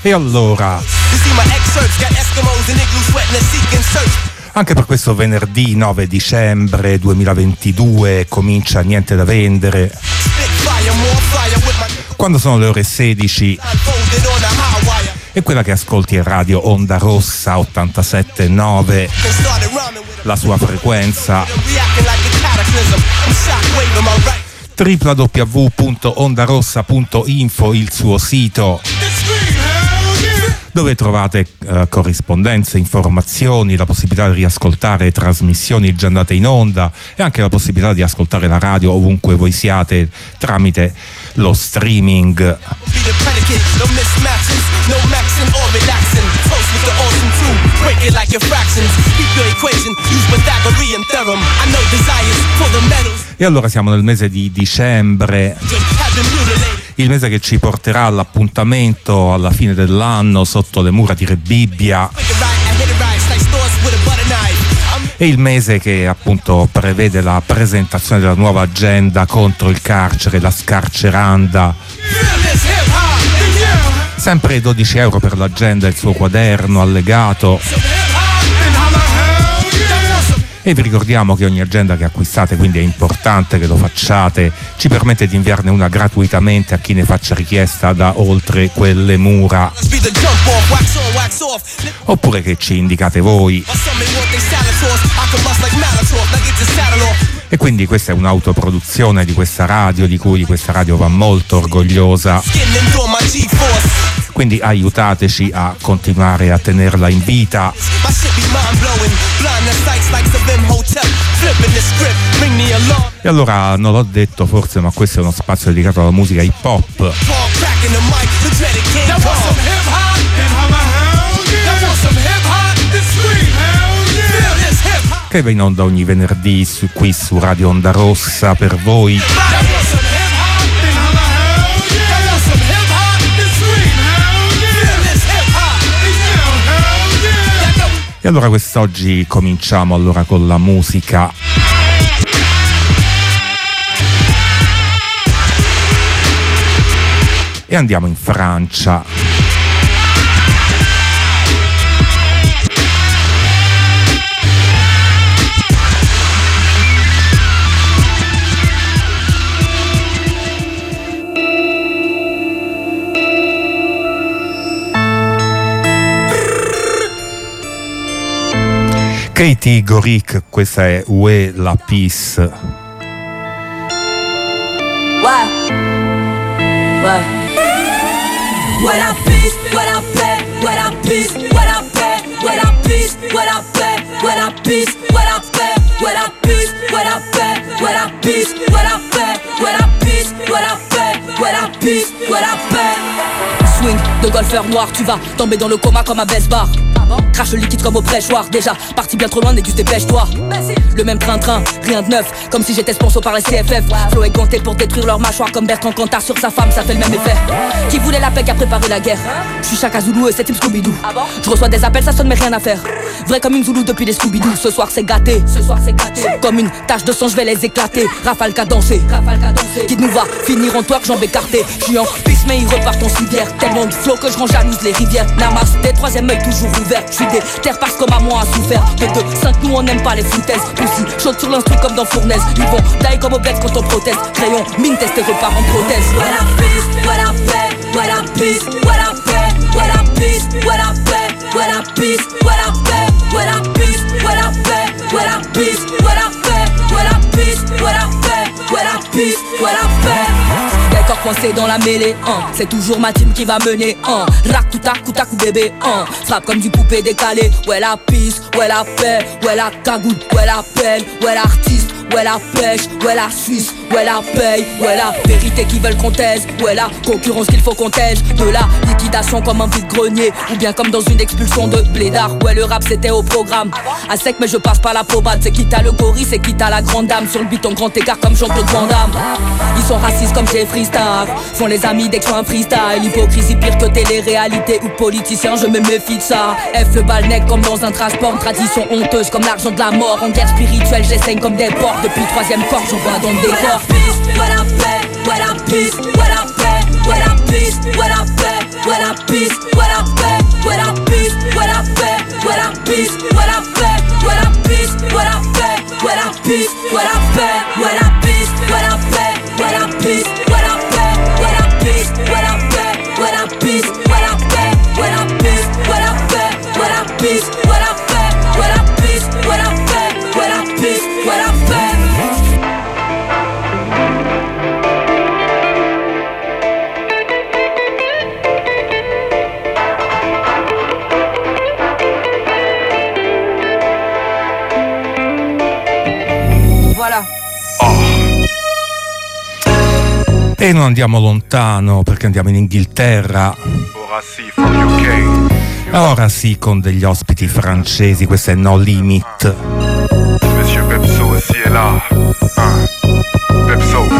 E allora, anche per questo venerdì 9 dicembre 2022 comincia Niente da vendere. Quando sono le ore 16 e quella che ascolti è Radio Onda Rossa 87.9, la sua frequenza, www.ondarossa.info il suo sito, dove trovate corrispondenze, informazioni, la possibilità di riascoltare trasmissioni già andate in onda e anche la possibilità di ascoltare la radio ovunque voi siate tramite lo streaming. E allora siamo nel mese di dicembre, il mese che ci porterà all'appuntamento alla fine dell'anno sotto le mura di Re Bibbia, e il mese che appunto prevede la presentazione della nuova agenda contro il carcere, la scarceranda. Sempre 12 euro per l'agenda e il suo quaderno allegato. E vi ricordiamo che ogni agenda che acquistate, quindi è importante che lo facciate, ci permette di inviarne una gratuitamente a chi ne faccia richiesta da oltre quelle mura, oppure che ci indicate voi. E quindi questa è un'autoproduzione di questa radio, di cui questa radio va molto orgogliosa. Quindi aiutateci a continuare a tenerla in vita. E allora non l'ho detto forse, ma questo è uno spazio dedicato alla musica hip hop, che va in onda ogni venerdì qui su Radio Onda Rossa per voi. E allora quest'oggi cominciamo allora con la musica. E andiamo in Francia. Katie Goric, questa è Où la Peace. Où la peace, où la paix, où la peace, où la paix, où la peace, où la paix, où la peace, où la paix, où la peace, où la paix, où la peace, où la paix, où la peace, où la paix, où la peace, où la paix. Swing de golfeur noir, tu vas tomber dans le coma comme un baisse-bar. Crache le liquide comme au prêchoir. Déjà parti bien trop loin, Négus dépêche-toi. Le même train-train, rien de neuf, comme si j'étais sponsor par la CFF. Flo est ganté pour détruire leur mâchoire, comme Bertrand Cantat sur sa femme, ça fait le même effet. Qui voulait la paix qui a préparé la guerre. Je suis Chaka Zoulou et c'est Team Scooby-Doo. Je reçois des appels, ça sonne mais rien à faire. Vrai comme une Zoulou depuis les Scooby-Doo. Ce soir c'est gâté, comme une tache de sang, je vais les éclater. Rafale qu'a dansé, qui nous va finir en toit que jambes écartées. Je suis en piste mais ils repartent en civière. Tellement de flow que je rends jalouse les rivières. Namasté, troisième œil toujours ouvert. Je suis des terres parce que maman a souffert. Que de 5 nous on n'aime pas les foutaises. Aussi chaude sur l'instru comme dans Fournaise. Ils vont die comme au bled quand on proteste. Crayon, mine, test et repart en prothèse. Où la peace, où la paix, où la peace, où la paix, où la peace, où la paix, où la peace, où la paix, où la peace, où la paix, où la peace, où la paix, où la peace, où la paix, où la peace, où la paix. Des corps coincés dans la mêlée, c'est toujours ma team qui va mener, Rac tout à coup bébé, frappe comme du poupée décalé. Ouais la peace, ouais la paix, ouais la cagoule, ouais la peine, ouais l'artiste, ouais la pêche, ouais la Suisse, ouais la paye, ouais la vérité qu'ils veulent qu'on taise, ouais la concurrence qu'il faut qu'on taise. De la liquidation comme un vide-grenier, ou bien comme dans une expulsion de blédard. Ouais le rap c'était au programme, à sec mais je passe par la probade. C'est quitte à le gorille, c'est quitte à la grande dame. Sur le beat en grand écart comme Jean-Claude Van Damme. Ils sont racistes comme Jeffree Star, font les amis dès que je fais un freestyle. Hypocrisie pire que télé-réalité ou politicien, je me méfie de ça. F le balnec comme dans un transport, tradition honteuse comme l'argent de la mort. En guerre spirituelle j'essaye comme des porcs. Depuis le troisième corps j'en vois dans le décor. Où la paix, où la peace, où la paix, où la peace, où la paix, what I peace, what I fed, what I peace, what I fed, what I peace, what I fed, what I peace, what I fed, what I peace, what I fed, what I peace, what I fed, what I peace, what I fed, what I peace, what I fed, what I peace, what I fed, what I peace, what I fed, what I peace, what I fed, what I peace, what I fed, what I peace, what I fed. E non andiamo lontano perché andiamo in Inghilterra. Ora sì, from UK. Ora sì, con degli ospiti francesi, questo è No Limit. Monsieur Pepso aussi est là. Pepso,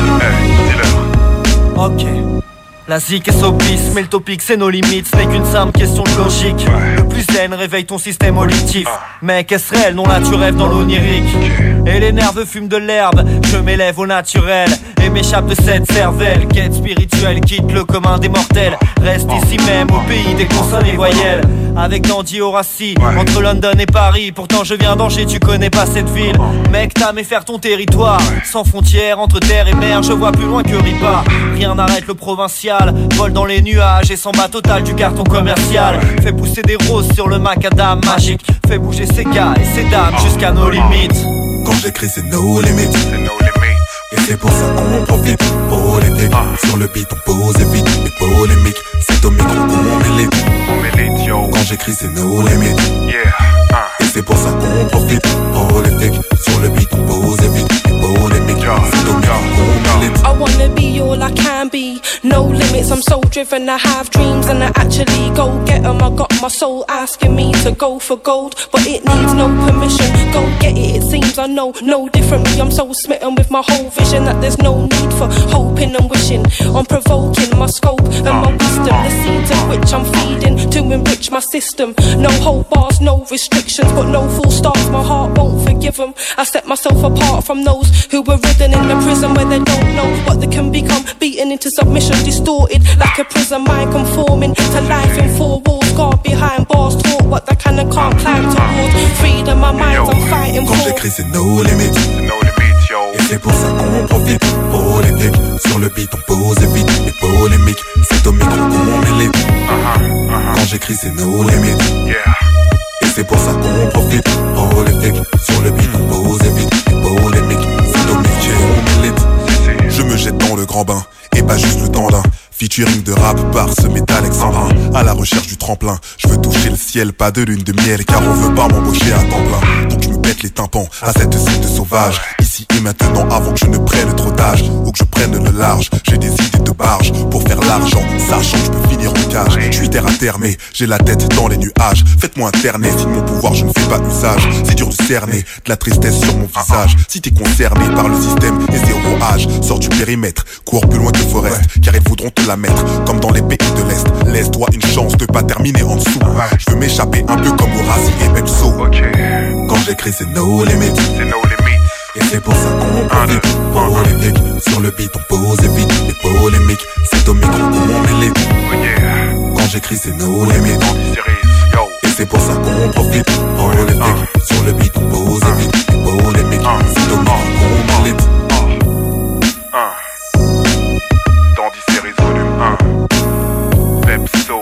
dis-leur. Ok. La zik est obese, mais le topic c'est nos limites, ce n'est qu'une simple question de logique. Le plus zen réveille ton système auditif. Mec, est-ce réel? Non là tu rêves dans l'onirique. Et les nerveux fument de l'herbe, je m'élève au naturel et m'échappe de cette cervelle. Quête spirituelle, quitte le commun des mortels. Reste ici même au pays des consonnes et voyelles. Avec Dandy Horaci, entre London et Paris. Pourtant je viens d'Angers, tu connais pas cette ville. Mec, t'as faire ton territoire. Sans frontières, entre terre et mer, je vois plus loin que Ripa. Rien n'arrête le provincial. Vole dans les nuages et s'en bat total du carton commercial. Fait pousser des roses sur le macadam magique. Fait bouger ses gars et ses dames jusqu'à nos limites. Quand j'écris c'est no limit. C'est no limit. Et c'est pour ça qu'on profite. Politique, sur le beat on pose et vite. Les polémiques, c'est au micro qu'on milite. On milite, yo. Quand j'écris c'est no limit. Yeah. Et c'est pour ça qu'on profite. Politique, sur le beat on pose et vite. Les polémiques, c'est au micro qu'on milite. I wanna be all I can be. No limits, I'm so driven. I have dreams and I actually go get them. I got my soul asking me to go for gold, but it needs no permission. Go get it, it seems I know no differently. I'm so smitten with my whole vision that there's no need for hoping and wishing on provoking my scope and my wisdom. The seeds of which I'm feeding to enrich my system. No hold bars, no restrictions, but no full stops. My heart won't forgive them. I set myself apart from those who were ridden in the prison where they don't know what they can become. Beaten into submission, distorted like a prison mind, conforming to life in four walls. Guard behind bars, taught what they can and can't climb towards. Freedom, my mind, I'm fighting for. Quand j'écris c'est no limit. C'est no limit, yo. Et c'est pour ça qu'on profite. Politique, sur le beat on pose et vite. Les polémiques, c'est au micro qu'on milite. Quand j'écris c'est no limit. Yeah. Et c'est pour ça qu'on profite. Politique, sur le beat on pose et vite. Les polémiques, c'est au micro qu'on milite. Je me jette dans le grand bain, et pas juste le temps d'un featuring de rap par ce métal alexandrin. À la recherche du tremplin, je veux toucher le ciel, pas de lune de miel, car on veut pas m'embaucher à temps plein. Donc je me pète les tympans à cette cible sauvage. Ici et maintenant, avant que je ne prenne trop d'âge, ou que je prenne le large. J'ai des idées de barge pour faire l'argent, sachant que je peux finir en cage. Je suis terre à terre, mais j'ai la tête dans les nuages. Faites-moi interner, si de mon pouvoir je ne fais pas usage. C'est dur de cerner, de la tristesse sur mon visage. Si t'es concerné par le système et zéro âge, sors du périmètre, cours plus loin que Forest, car ils voudront te la mettre, comme dans les pays de l'Est. Laisse-toi une chance de pas terminer en dessous. Je veux m'échapper un peu comme Horaci et Pepso. Quand j'écris c'est no limit. C'est no limit. Et c'est pour ça qu'on profite. Politique, sur le beat on pose et vite. Les polémiques, c'est au micro qu'on milite. Quand j'écris c'est no limit. Et c'est pour ça qu'on profite. Politique, sur le beat on pose et vite. Les polémiques, c'est au micro qu'on milite. Dandy Series Volume 1. Pepso.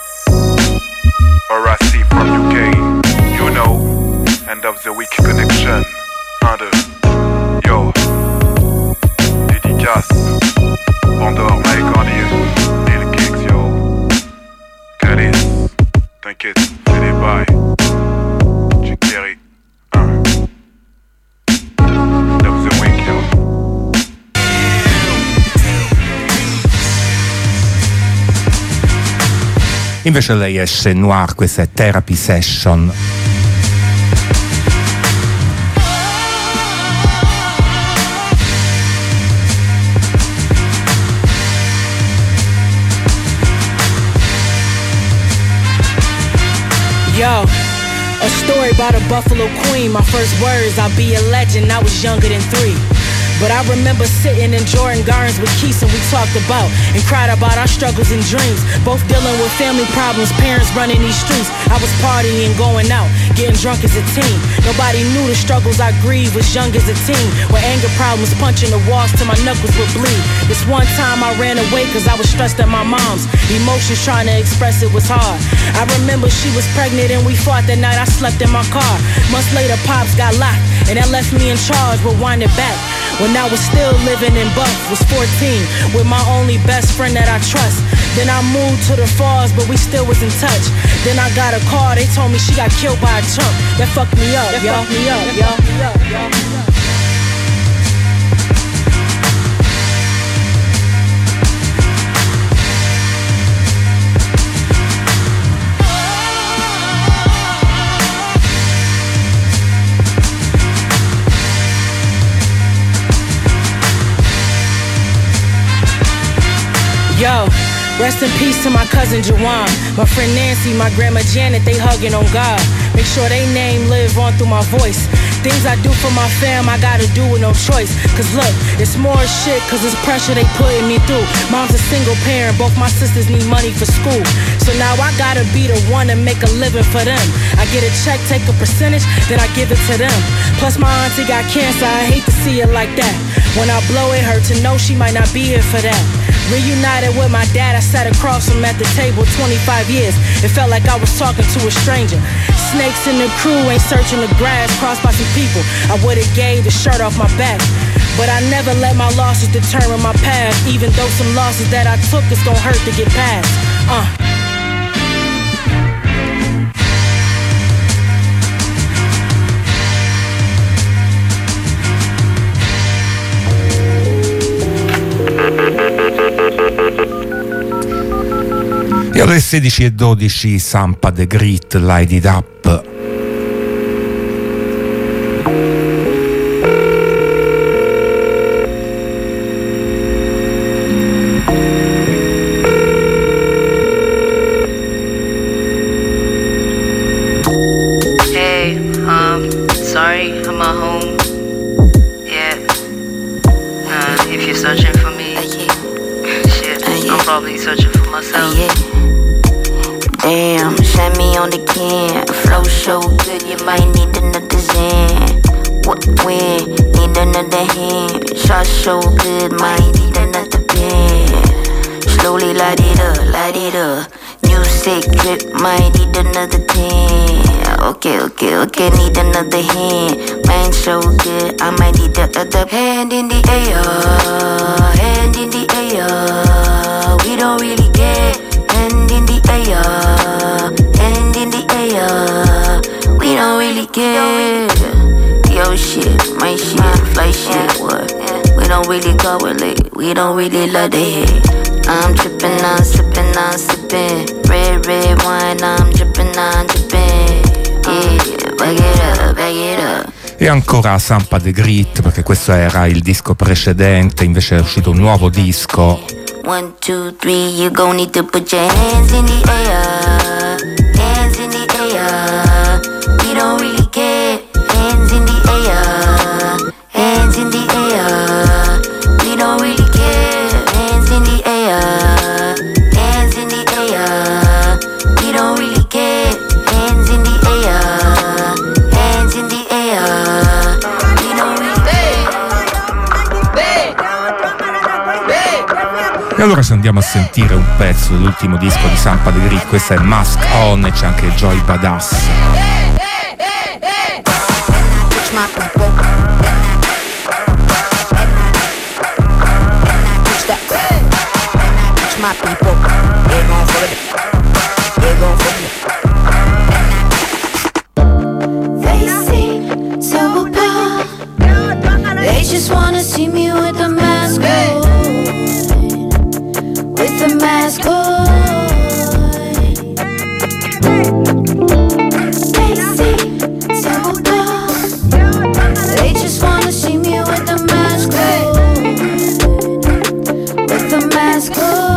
Horaci from UK. You know. End of the week connection. 1, 2. Yo. Dédicace. Pandore, Mike Cornier. Lil Kicks, yo. Calis. T'inquiète, fais des bails. Chick Terry. 1. End of the week, yo. Invece lei esce Noir, questa è Therapy Session. Yo, a story about a Buffalo queen. My first words, I'll be a legend. I was younger than 3. But I remember sitting in Jordan Gardens with Keith and we talked about and cried about our struggles and dreams. Both dealing with family problems, parents running these streets. I was partying, going out, getting drunk as a teen. Nobody knew the struggles I grieved, was young as a teen. With anger problems, punching the walls till my knuckles would bleed. This one time I ran away cause I was stressed at my mom's. Emotions trying to express it was hard. I remember she was pregnant and we fought that night. I slept in my car. Months later, Pops got locked and that left me in charge. Rewind it back. When I was still living in Buff, was 14, with my only best friend that I trust. Then I moved to the Falls, but we still was in touch. Then I got a call, they told me she got killed by a chump. That fucked me up, yo. Yo, rest in peace to my cousin Jawan, my friend Nancy, my grandma Janet, they hugging on God. Make sure they name live on through my voice. Things I do for my fam, I gotta do with no choice. Cause look, it's more shit cause it's pressure they putting me through. Mom's a single parent, both my sisters need money for school. So now I gotta be the one to make a living for them. I get a check, take a percentage, then I give it to them. Plus my auntie got cancer, I hate to see it like that. When I blow it hurt to know she might not be here for that. Reunited with my dad, I sat across him at the table 25 years. It felt like I was talking to a stranger. Snakes in the crew ain't searching the grass, crossed by some people. I would've gave the shirt off my back. But I never let my losses determine my path. Even though some losses that I took is gon' hurt to get past. E alle 16:12 Sampa The Great, Light It Up. Sorry, I'm at home. Yeah. If you're searching for me, shit, I'm probably searching for myself. Damn, send me on the can. Flow so good, you might need another Zan. What when? Need another hand. Shot so good, might need another pen. Slowly light it up. Music drip, might need another 10. Okay, need another hand. Man so good, I might need the other hand in the air. Hand in the air. We don't really care. Hand in the air. Hand in the air. We don't really care. Yo shit, my shit, fly shit, what? We don't really correlate. We don't really love the hate. I'm trippin', I'm sippin'. Red wine, I'm drippin'. Yeah, back it up. E ancora Sampa The Great, perché questo era il disco precedente, invece è uscito un nuovo disco. 1, 2, 3, you gon' need to put your hands in the air. Hands in the air. We don't really care. Hands in the air. Hands in the air. We don't really care. Hands in the air. Hands in the air. We don't really care. Hands in the air. Hands in the air. We don't really E allora se andiamo a sentire un pezzo dell'ultimo disco di Sampa The Great, questa è Mask On e c'è anche Joy Badass. My people, they're gon' fuck it. They're gon' fuck it. They seem so apart. They just wanna see me with the mask on. With the mask on. They seem so apart. They just wanna see me with the mask on. With the mask on.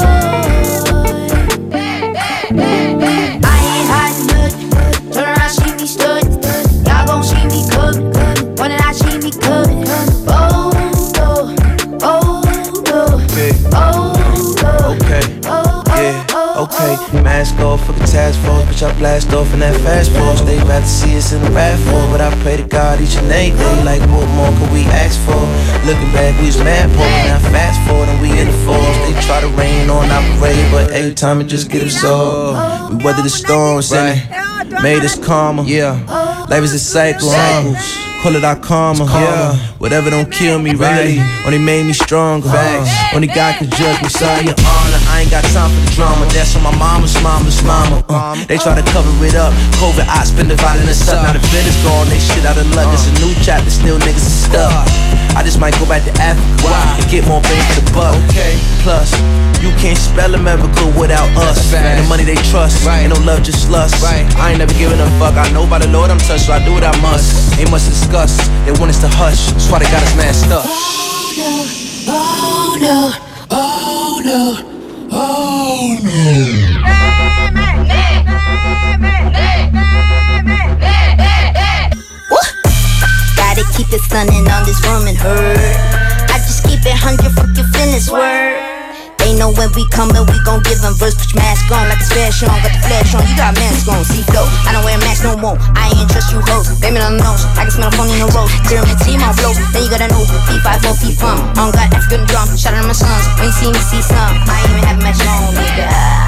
task force, bitch, I blast off in that fast force. They rather see us in the RAV4, but I pray to God each and every day. Like, what more could we ask for? Looking back, we was mad poor, now fast forward and we in the force. They try to rain on our parade, but every time it just get absorbed. We weathered the storms and it made us calmer. Yeah, life is a cycle, call it our karma. Yeah, whatever don't kill me, really only made me stronger. Only God can judge me, sorry, your honor. I ain't got time for the drama. That's on my mama's mama. They try to cover it up. COVID, I spend dividing us up. Now the bed is gone, they shit out of luck. It's a new chapter, still niggas are stuck. I just might go back to Africa and get more bang for the buck. Plus, you can't spell America without us. And the money they trust, ain't no love, just lust. I ain't never giving a fuck. I know by the Lord I'm touched, so I do what I must. Ain't much to discuss. They want us to hush. That's why they got us masked up. Oh no, oh no, oh no. Gotta keep it stunning on this woman herd. I just keep it 100, fuck your feelings, word. They know when we coming, we gon' give them verse. Put your mask on like it's fashion, got the flash on. You got masks on, see flow. I don't wear a mask no more. I ain't trust you hoes. Blame it on the nose. I can smell a phone in the road. Pyramid team on flow. Then you gotta know P5 or P fun. I don't got African drum. Shout out to my sons. When you see me, see some. I ain't even have a match on, nigga.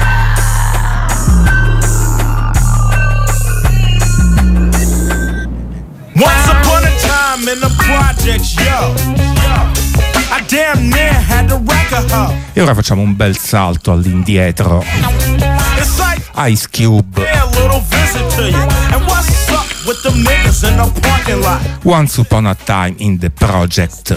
Once upon a time in the projects, yo, I damn near had to wreck a hoe. E ora facciamo un bel salto all'indietro. Ice Cube. Once Upon a Time in the Project.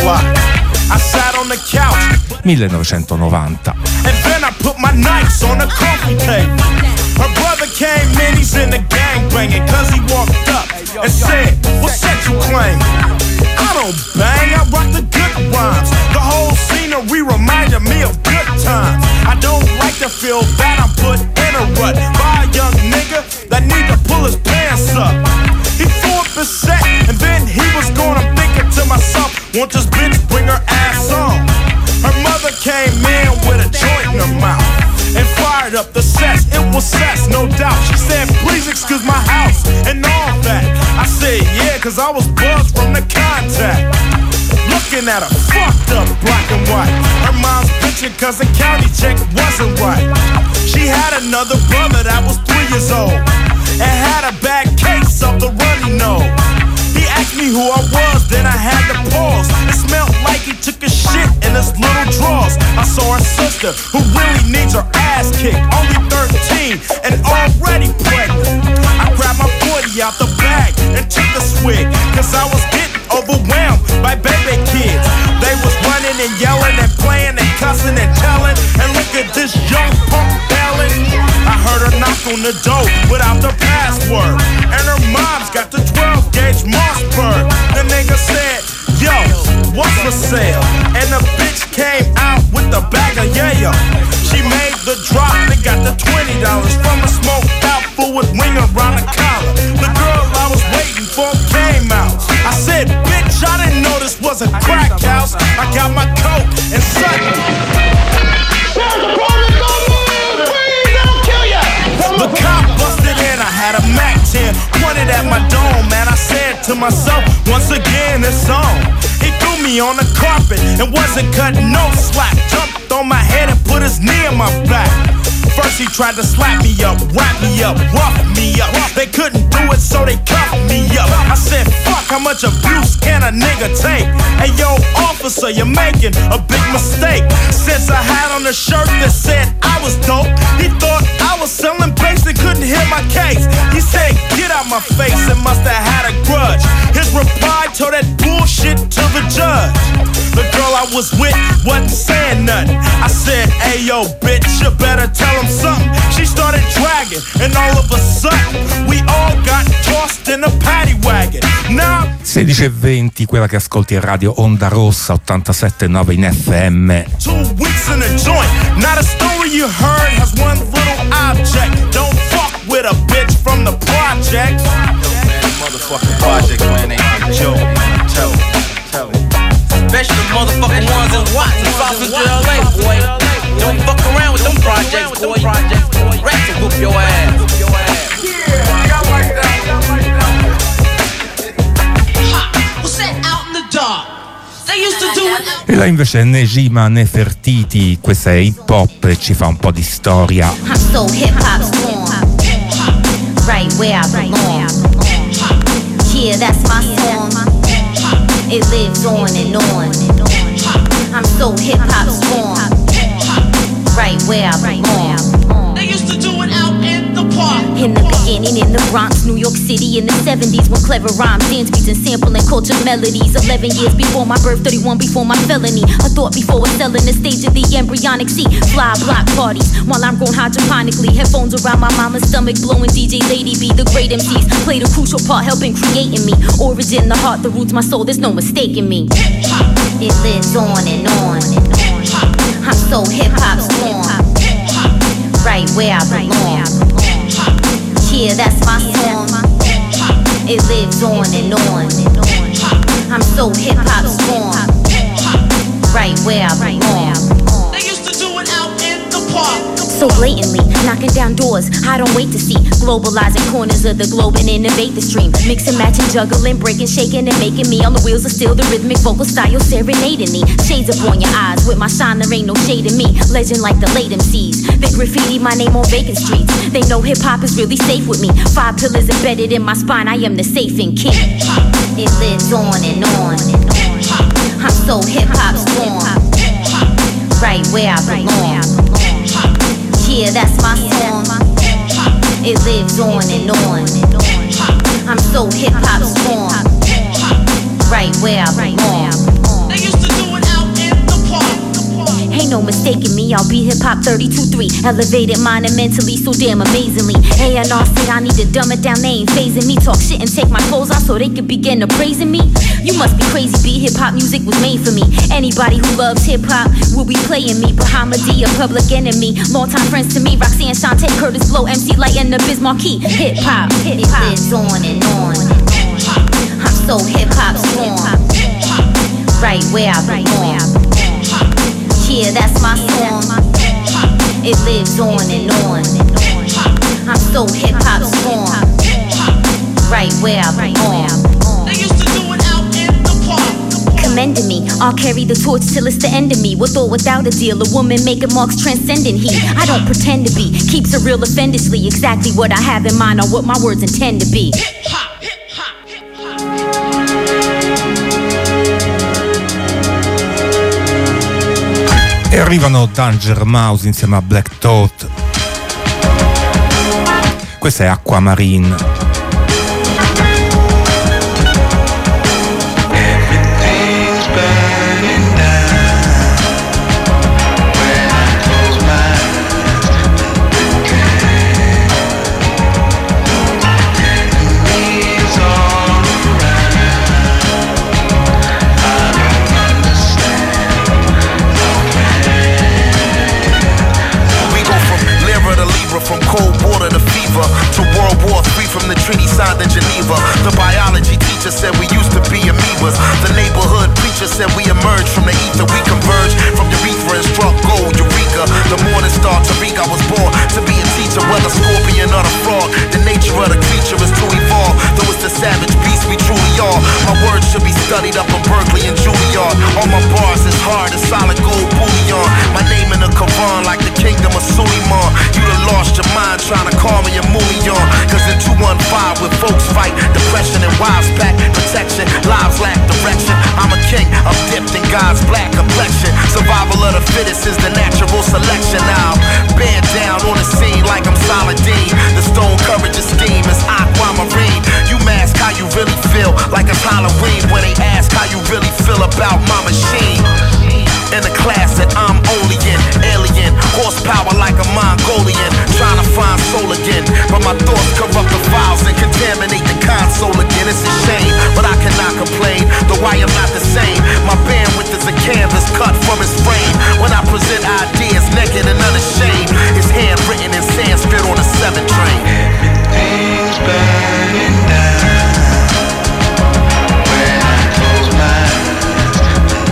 1990. And then I put my nights on a coffee table. Her brother came in, he's in the gang banging, cause he walked up and said, what's that you claim? I don't bang, I rock the good rhymes. The whole scenery reminded me of good times. I don't like to feel that I'm put in a rut by a young nigga that need to pull his pants up. He threw up his set and then he was gone. I'm thinking to myself, won't this bitch bring her ass on? Her mother came in with a joint in her mouth and fired up the sets. It was sex, no doubt. She said, please excuse my house and all that. I said, yeah, cause I was buzzed from the contact. Looking at her, fucked up, black and white. Her mom's bitching cause the county check wasn't right. She had another brother that was 3 years old and had a bad case of the runny nose. He asked me who I was, then I had to pause. It smelled like he took a shit in his little drawers. I saw her sister, who really needs her ass kicked, only 13 and already pregnant. I grabbed my 40 out the bag and took a swig, cause I was getting overwhelmed by baby kids. They was running and yelling and playing and cussing and telling, and look at this young punk belling. I heard her knock on the door without the password, and her mom's got the 12-gauge Mossberg. The nigga said, yo, what's for sale? And the bitch came out with a bag of yayo. She made the drop and got the $20 from a smoked out fool with wing around the collar. The girl I was waiting for came out. I said, bitch, I didn't know this was a crack house. I got my coat and suddenly the cop busted in, I had a Mac 10 pointed at my dome, man. I said to myself, once again it's on. He threw me on the carpet and wasn't cutting no slack. Jumped on my head and put his knee in my back. First he tried to slap me up, wrap me up, rough me up. They couldn't do it, so they cuffed me up. I said, fuck, how much abuse can a nigga take? Hey yo, officer, you're making a big mistake. Since I had on a shirt that said I was dope, he thought I was selling bass and couldn't hear my case. He said, get out my face, and must have had a grudge. His reply told that bullshit to the judge. The girl I was with wasn't saying nothing. I said, hey yo, bitch, you better tell him something. She started dragging, and all of a sudden we all got tossed in a paddy wagon. Now 16:20, quella che ascolti a radio Onda Rossa 87.9 in FM. 2 weeks in a joint. Not a story you heard has one little object. Don't fuck with a bitch from the project. Yo, man, motherfucking project, man, ain't no joke. Tell it. Especially the motherfucking ones in Watson, South Central LA, boy. Don't fuck around with them projects, boy. Rats will whoop your ass. E là invece Nejima Nefertiti, questa è hip hop e ci fa un po' di storia. I'm so hip hop sworn, right where I belong. Yeah, that's my song. It lives on and on. I'm so hip hop sworn, right where I belong. They used to do it out in the park. In the beginning, in the Bronx, New York City, in the 70s, when clever rhymes, dance beats, and sampling culture melodies. 11 years before my birth, 31 before my felony. A thought before was selling the stage of the embryonic seed. Fly block parties while I'm grown hydroponically. Headphones around my mama's stomach, blowing DJ Lady B. The great MCs played a crucial part, helping creating me. Origin, the heart, the roots, my soul. There's no mistaking me. It lives on and on. I'm so hip hop sworn, right where I belong. Yeah, that's my song. It lives on and on. I'm so hip hop sworn, right where I belong. They used to do it out in the park. So blatantly, knocking down doors, I don't wait to see. Globalizing corners of the globe and innovate the stream. Mix and matching, juggling, breaking, shaking, and making me on the wheels of steel. The rhythmic vocal style serenading me. Shades up on your eyes, with my shine there ain't no shade in me. Legend like the late MCs, they graffiti my name on vacant streets. They know hip hop is really safe with me. 5 pillars embedded in my spine, I am the safe and king. It lives on and on. I'm so hip hop sworn, right where I belong. Yeah, that's my song. It lives on and on. I'm so hip hop sworn, right where I belong. They used to do it out in the park. Ain't no mistaking me, I'll be hip hop 32-3. Elevated mind and mentally so damn amazingly. A&R said I need to dumb it down, they ain't phasing me. Talk shit and take my clothes off so they could begin to praising me. You must be crazy, B. Hip hop music was made for me. Anybody who loves hip hop will be playing me. Bahama-D, a public enemy. Longtime friends to me. Roxanne, Shantae, Curtis Blow, MC Light, and the Biz Marquee. Hip hop, it lives on and on. I'm so hip hop sworn, right where I belong. Yeah, that's my song. It lives on and on. I'm so hip hop sworn, right where I belong. They used to do it out in the park. Commending me, I'll carry the torch till it's the end of me. With or without a deal, a woman making marks transcending heat. I don't pretend to be, keeps it real offendishly. Exactly what I have in mind or what my words intend to be. E arrivano Danger Mouse insieme a Black Thought. Questa è Aquamarine. From cold water to fever, to World War III, from the treaty signed in Geneva. The biology teacher said we used to be amoebas. The neighborhood preacher said we emerged from the ether. We converged from urethra and struck gold, Eureka. The morning star, Tariq, I was born to be a teacher. Whether scorpion or the frog, the nature of the creature is to evolve. Though it's the savage beast we truly are. My words should be studied up in Berkeley and Juilliard. All my bars is hard as solid gold bullion. My name in the Quran like the kingdom of Suleiman. You done lost your mind trying to call me a million. Cause in 215 with folks fight depression and wives pack protection. Lives lack direction. I'm a king, I'm dipped in God's black complexion. Survival of the fittest is the natural selection. Now bear down on the scene like I'm Saladin. The stone courage of steam is aquamarine. You mask how you really feel like it's Halloween when they ask how you really feel about my machine. In the class that I'm only in, alien, horsepower like a Mongolian, trying to find soul again, but my thoughts corrupt the files and contaminate the console again. It's a shame, but I cannot complain, though I am not the same. My bandwidth is a canvas cut from his frame. When I present ideas naked and unashamed, it's handwritten in Sanskrit on a 7 train. Everything's burning down when I close my eyes.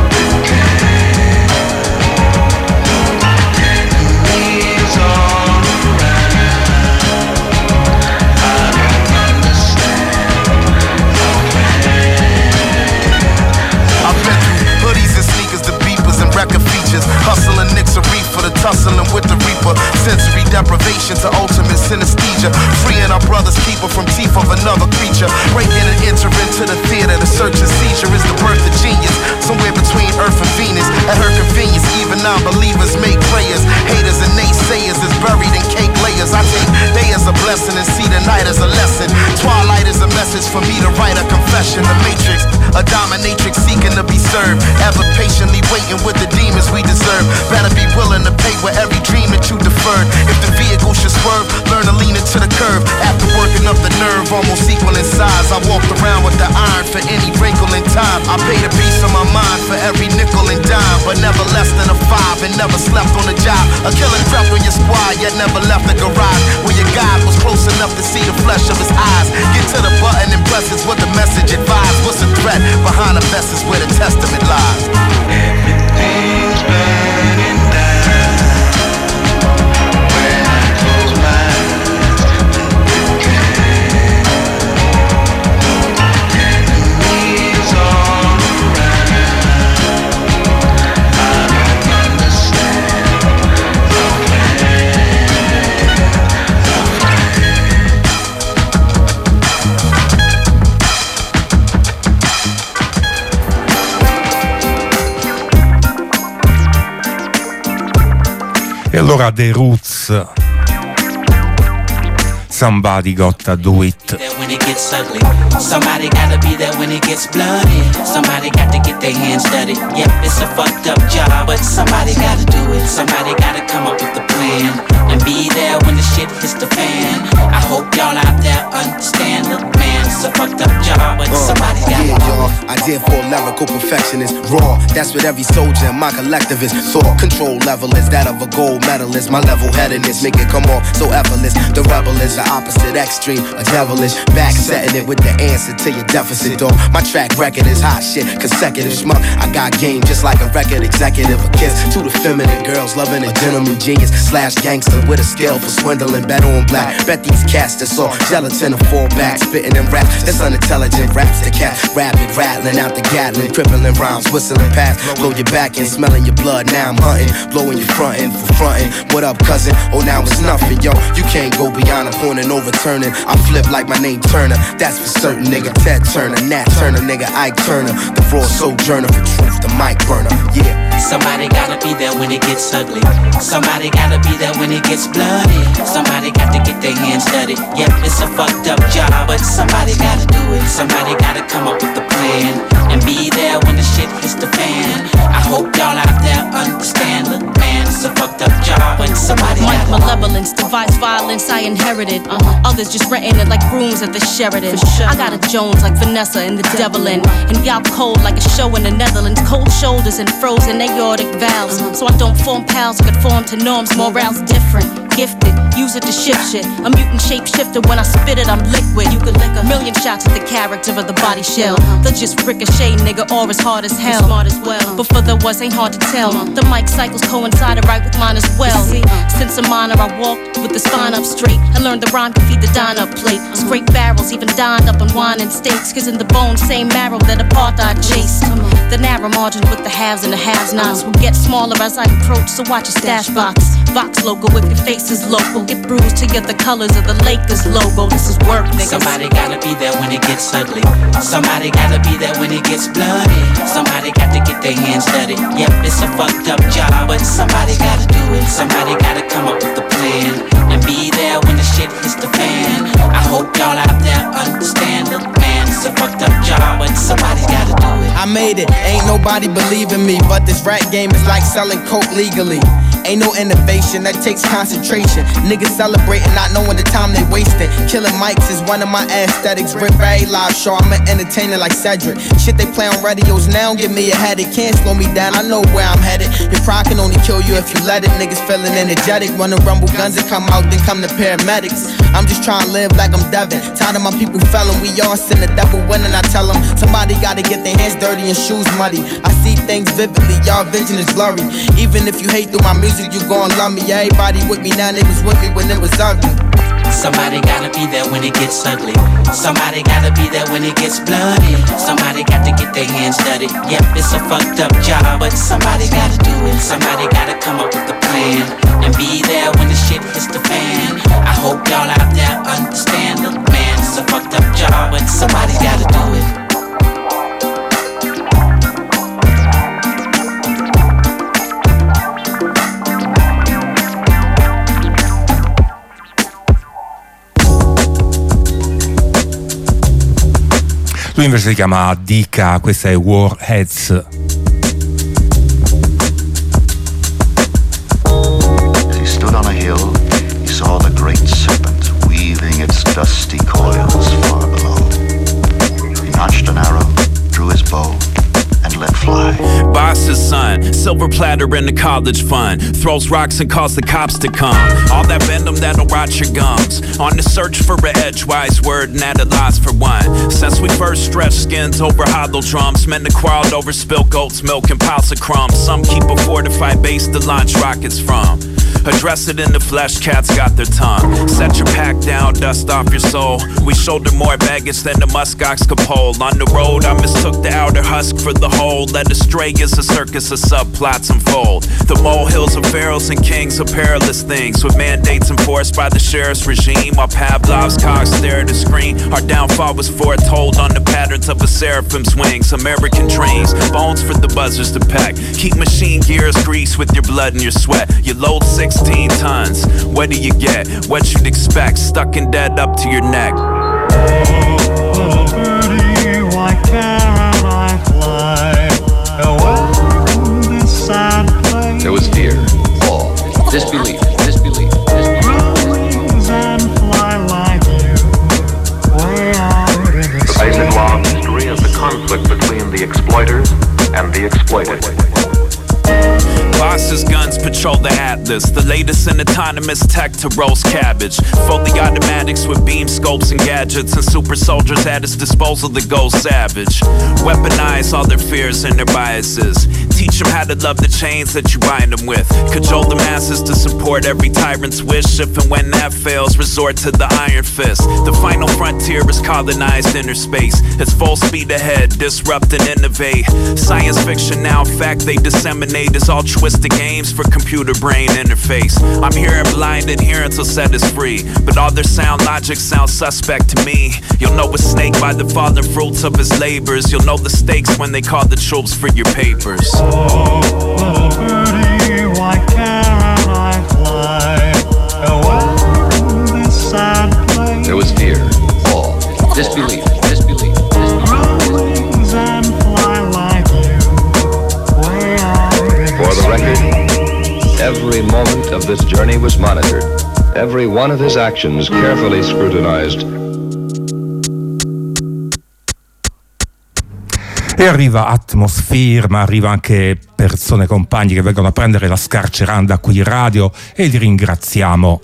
deprivation to ultimate synesthesia. Freeing our brothers, keeper from teeth of another creature. Breaking and entering to the theater, the search and seizure is the birth of genius. Somewhere between Earth and Venus, at her convenience, even non-believers make prayers. Haters and naysayers is buried in cake layers. I take day as a blessing and see the night as a lesson. Twilight is a message for me to write a confession. The Matrix, a dominatrix seeking to be served. Ever patiently waiting with the demons we deserve. Better be willing to pay with every dream that you deferred. If the vehicle should swerve, learn to lean into the curve. After working up the nerve, almost equal in size, I walked around with the iron for any wrinkle in time. I paid a piece of my mind for every nickel and dime, but never less than a 5 and never slept on the job. A killer crept on your squad, yet never left the garage. Where your guide was close enough to see the flesh of his eyes. Get to the button and press is what the message advised. What's the threat behind the vest is where the testament lies. Everything's burning down when I close my eyes. Enemies all around. I don't understand the E allora The Roots, Somebody Gotta Do It. When it gets ugly, somebody gotta be there when it gets bloody. Somebody got to get their hands dirty. Yep, it's a fucked up job, but somebody gotta do it. Somebody gotta come up with the plan and be there when the shit hits the fan. I hope y'all out there understand. Look, man, it's a fucked up job, but somebody gotta do y'all. it. I did for lyrical perfectionist, raw. That's what every soldier in my collectivist thought. Control level is that of a gold medalist. My level-headedness make it come off so effortless. The rebel is the opposite extreme, a devilish. Back setting it with the answer to your deficit, dog. My track record is hot shit, consecutive schmuck. I got game just like a record executive. A kiss to the feminine girls, loving a gentleman genius slash gangster with a skill for swindling. Bet on black, bet these cats that's all gelatin and fall back, spitting in rap. That's unintelligent raps the cat, rapid rattling out the Gatling, crippling rhymes, whistling past. Blow your back and smelling your blood. Now I'm hunting, blowing your frontin' for frontin'. What up, cousin? Oh, now it's nothing, yo. You can't go beyond a point and overturning. I flip like my name Turner. That's for certain, nigga. Ted Turner, Nat Turner, nigga. Ike Turner. The raw sojourner for truth, the mic burner. Yeah. Somebody gotta be there when it gets ugly. Somebody gotta be there when it gets bloody. Somebody got to get their hands dirty. Yep, it's a fucked up job, but somebody gotta do it. Somebody gotta come up with the plan and be there when the shit hits the fan. I hope y'all out there understand. Look, man, it's a fucked up job, but somebody Mike gotta malevolence, device violence I inherited. Others just renting it like rooms at the Sheridan. I got a Jones like Vanessa and the Devlin. And y'all cold like a show in the Netherlands. Cold shoulders and frozen aortic valves. So I don't form pals, I conform to norms. Morale's different, gifted, use it to shift shit. A mutant shapeshifter, when I spit it, I'm liquid. You could lick a million shots at the character of the body shell. They'll just ricochet, nigga, or as hard as hell. Smart as well, but for the was ain't hard to tell. The mic cycles coincided right with mine as well. Since a minor, I walked with the spine up straight. I learned the rhyme can feed the dine-up plate. Scrape barrels, even dined up on wine and steaks. Cause in the bone, same marrow that apartheid chased. The narrow margin with the haves and the have-nots will get smaller as I approach, so watch your stash box. Vox logo if your face is local. Get bruised to get the colors of the Lakers logo. This is work, niggas. Somebody gotta be there when it gets ugly. Somebody gotta be there when it gets bloody. Somebody got to get their hands dirty. Yep, it's a fucked up job, but somebody gotta do it. Somebody gotta come up with the plan and be there when the shit hits the fan. I hope y'all out there understand. Look, man, it's a fucked up job, but somebody gotta do it. I made it, ain't nobody believing me, but this rap game is like selling coke legally. Ain't no innovation, that takes concentration. Niggas celebrating, not knowing the time they wasting. Killing mics is one of my aesthetics. Rip very live show, I'm an entertainer like Cedric. Shit they play on radios now, give me a headache. Can't slow me down, I know where I'm headed. Your pride can only kill you if you let it. Niggas feeling energetic, wanna rumble guns and come out, then come the paramedics. I'm just trying to live like I'm Devin. Tired of my people felling, we all sin, the devil winning. I tell them, somebody gotta get their hands dirty and shoes muddy. I see things vividly, y'all vision is blurry. Even if you hate through my music, music, you gon' love me. Everybody with me now, they was with me when it was ugly. Somebody gotta be there when it gets ugly. Somebody gotta be there when it gets bloody. Somebody got to get their hands dirty. Yep, it's a fucked up job, but somebody gotta do it. Somebody gotta come up with a plan and be there when the shit hits the fan. I hope y'all out there understand. Look, man, it's a fucked up job, but somebody gotta do it. Lui invece si chiama Dika, questa è Warheads. As he stood on a hill, he saw the great serpent weaving its dusty coils far below. He notched an arrow, drew his bow, and let fly. Boss's son, silver platter in the college fund, throws rocks and calls the cops to come. All that venom that'll rot your gums. On the search for an edgewise word and at a loss for one. Since we first stretched skins over hollow drums, men that quarreled over spilled goat's milk and piles of crumbs. Some keep a fortified base to launch rockets from. Address it in the flesh, cats got their tongue. Set your pack down, dust off your soul. We shoulder more baggage than the muskox could hold. On the road, I mistook the outer husk for the whole. Led astray as a circus of subplots unfold. The molehills of pharaohs and kings are perilous things, with mandates enforced by the sheriff's regime. While Pavlov's cogs stare at the screen, our downfall was foretold on the patterns of a seraphim's wings. American dreams, bones for the buzzers to peck. Keep machine gears greased with your blood and your sweat. You load 16 tons, what do you get? What you'd expect, stuck and dead up to your neck. Little birdie, why can't I fly away from this sad place? There was fear, awe, disbelief, disbelief, Wings and fly like you, way out in the The basic law of history is the conflict between the exploiters and the exploited. Boss's guns patrol the Atlas, the latest in autonomous tech to roast cabbage. Fully automatics with beam scopes and gadgets, and super soldiers at its disposal that go savage. Weaponize all their fears and their biases. Teach them how to love the chains that you bind them with. Cajole the masses to support every tyrant's wish. If and when that fails, resort to the iron fist. The final frontier is colonized inner space. It's full speed ahead, disrupt and innovate. Science fiction now fact they disseminate is altruistic games for computer brain interface. I'm here and blind adherence will set us free, but all their sound logic sounds suspect to me. You'll know a snake by the fallen fruits of his labors. You'll know the stakes when they call the troops for your papers. Oh, little birdie, why can't I fly away from this sad place? There was fear, awe, disbelief, disbelief, disbelief. Wings and fly like you, way out in For the record, every moment of this journey was monitored. Every one of his actions carefully scrutinized. E arriva Atmosphere, ma arriva anche persone, compagni che vengono a prendere la scarceranda qui in radio e li ringraziamo.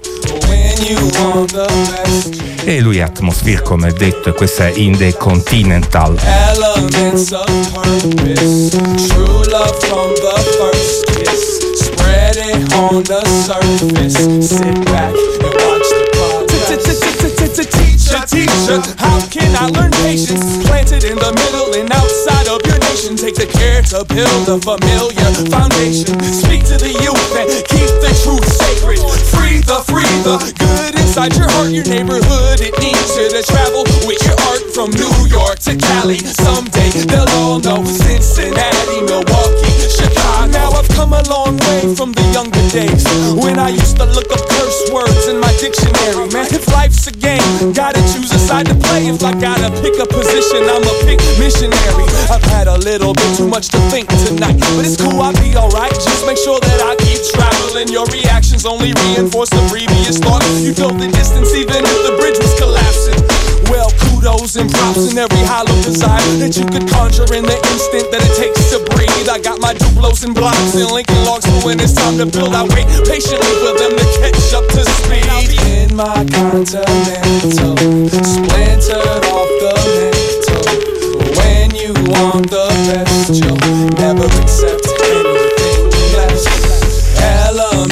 E lui è Atmosphere, come detto, e questa è In The Continental. Elements of purpose, true love from the first kiss, spread it on the surface, sit back and watch the progress. Teacher, how can I learn patience? Planted in the middle and outside of your nation. Take the care to build a familiar foundation. Speak to the youth and keep the truth sacred. Free the good inside your heart, your neighborhood. It needs you to travel with your art from New York to Cali. Someday they'll all know Cincinnati, Milwaukee, Chicago. Now I've come a long way from the younger days when I used to look up curse words in my dictionary. Man, if life's a game, gotta choose a side to play. If I gotta pick a position, I'ma pick missionary. I've had a little bit too much to think tonight, but it's cool, I'll be alright. Just make sure that I keep traveling. Your reactions only reinforce the previous thought. You go the distance even if the bridge was collapsing. Well, kudos and props in every hollow desire that you could conjure in the instant that it takes to breathe. I got my Duplos and blocks and Lincoln logs, so when it's time to build, I wait patiently for them to catch up to speed. I'll be in my continental, splintered off the mental. When you want the best, you'll never accept anything less. Element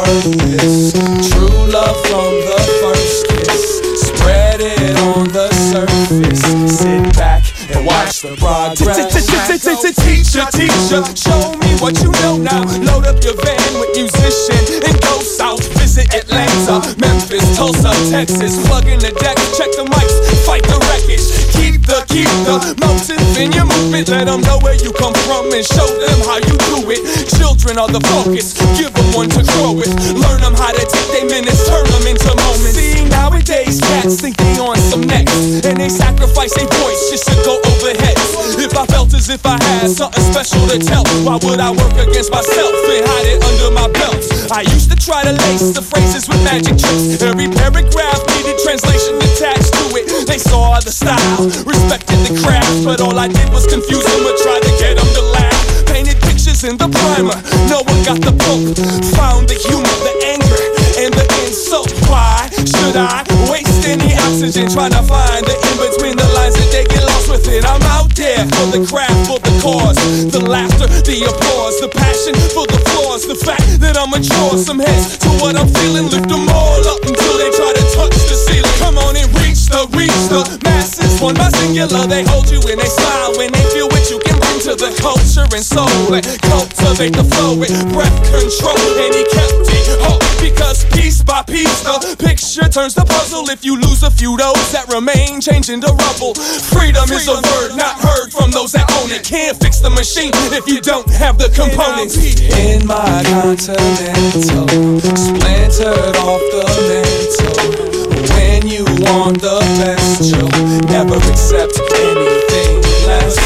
purpose. True love from the first kiss. Spread it on the surface. Sit back and watch the progress. Teacher, show me what you know now. Load up your van with musician and go south. Visit Atlanta, Memphis, Tulsa, Texas. Plug in the deck, check the mics, fight the wreckage. Keep the motive in your movement. Let them know where you come from and show them how you do it. Children are the focus, give them one to grow with. Learn them how to take their minutes, turn them into moments. See, nowadays cats think they on some next, and they sacrifice their voice just to go over heads. If I felt as if I had something special to tell, why would I work against myself and hide it under my belt? I used to try to lace the phrases with magic tricks. Every paragraph needed translation attached to it. They saw the style, respected the craft, but all I did was confuse them or try to get them to laugh. Painted pictures in the primer, no one got the book. Found the humor, the anger, and the insult. Why should I waste any oxygen trying to find the in-between the lines and they get lost with it? I'm out there for the craft, for the cause, the laughter, the applause, the passion for the flaws, the fact that I'm mature. Some heads to what I'm feeling, lift them all up until they try to touch the ceiling. Come on and reach the masses, one by singular. They hold you and they smile when they feel what you can bring to the culture and soul, and cultivate the flow with breath control. And he kept it hope, because piece by piece the picture turns the puzzle. If you lose a few those that remain, changing the rubble. Freedom is a word not heard from those that own it. Can't fix the machine if you don't have the components. In my continental, splintered off the mental. When you want the best, you'll never accept anything less.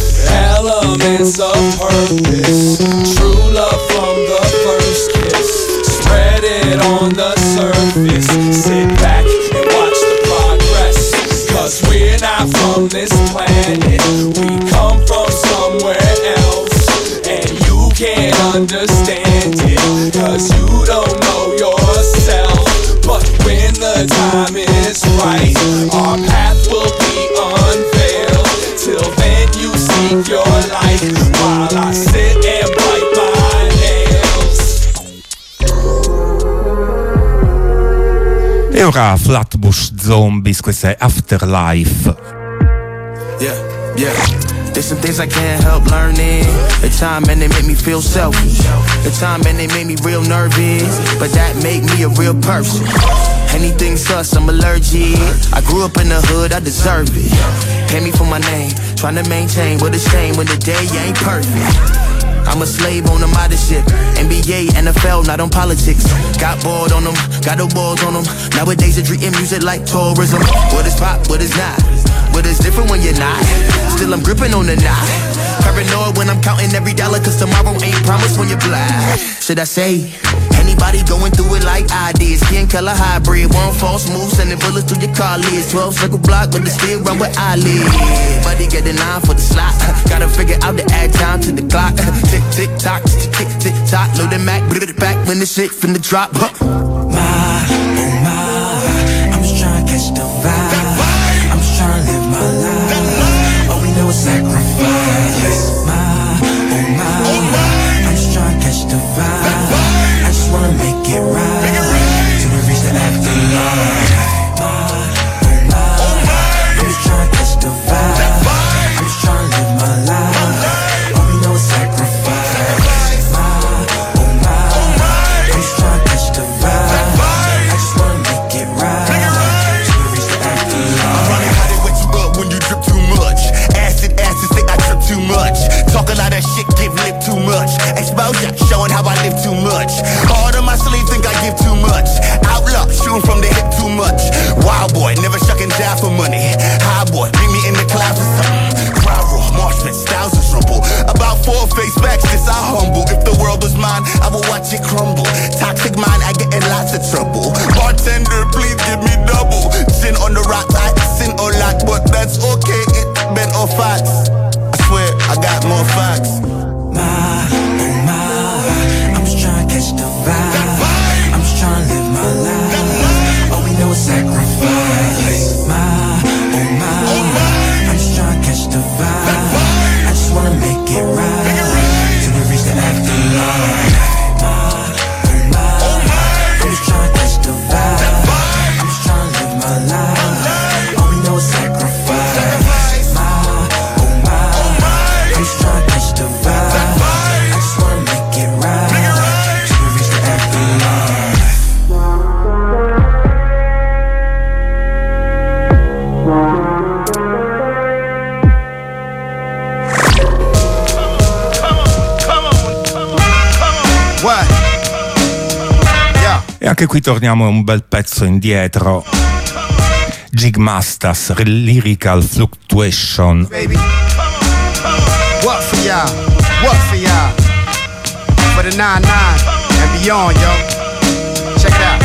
Elements of purpose, true love from the first kiss. Spread it on the surface. Sit back and watch the progress. Cause we're not from this planet, we come from somewhere else. And you can't understand it, cause you don't know yourself. But when the time is right, our path will be unveiled. Till then you seek your light, while I sit and bite my nails. E ora Flatbush Zombies, questa è Afterlife. Yeah. There's some things I can't help learning. The time and they make me feel selfish. The time and they make me real nervous. But that make me a real person. Anything sus, I'm allergic. I grew up in the hood, I deserve it. Pay me for my name, trying to maintain. What a shame when the day ain't perfect. I'm a slave on the modest ship. NBA, NFL, not on politics. Got bored on them, got the balls on them. Nowadays they're treating music like tourism. What is pop, what is not? But it's different when you're not. Still I'm gripping on the knot. Paranoid when I'm counting every dollar, cause tomorrow ain't promised when you're black. Should I say, anybody going through it like I did? Skin color hybrid, one false move, sending bullets through your car lids. 12 circle block, but they still run where I live. Buddy get a 9 for the slot. Gotta figure out the add time to the clock. Tick, tick, tock, tick, tick, tock. Load the Mac, put it back when the shit finna drop. My, oh my, I'm just trying to catch the vibe. I'm just trying to live my life. All we know is sacrifice. My, oh my, I'm just trying to catch the vibe. I just wanna make it right till we reach the afterlife. My, oh my, I'm just trying to catch the vibe. I'm just trying to live my life. All we know is sacrifice. My, oh my, I'm just trying to catch the vibe. I just wanna make it right till we reach the afterlife. I'm running how they wet you up when you drip too much. Acid think I trip too much. Talk a lot of shit, give lip too much. Exposure, showing how I live too much. Hard on my sleeve, think I give too much. Outlaw, shooting from the hip too much. Wild boy, never shucking down for money. High boy, bring me in the clouds or something. Crowd roar, marshmallow, styles of trouble. About 4 face backs, this I humble. If the world was mine, I would watch it crumble. Toxic mind, I get in lots of trouble. Bartender, please give me double. Sin on the rocks, I sin a lot, but that's okay, it been all facts. I swear, I got more facts. My, oh my, I'm just trying to catch the vibe. I'm just trying to live my life. All we know is sacrifice. E anche qui torniamo un bel pezzo indietro. Jigmastas, Lyrical Fluctuation. Baby. What for y'all? What for y'all? For the 99 and beyond, yo. Check it out.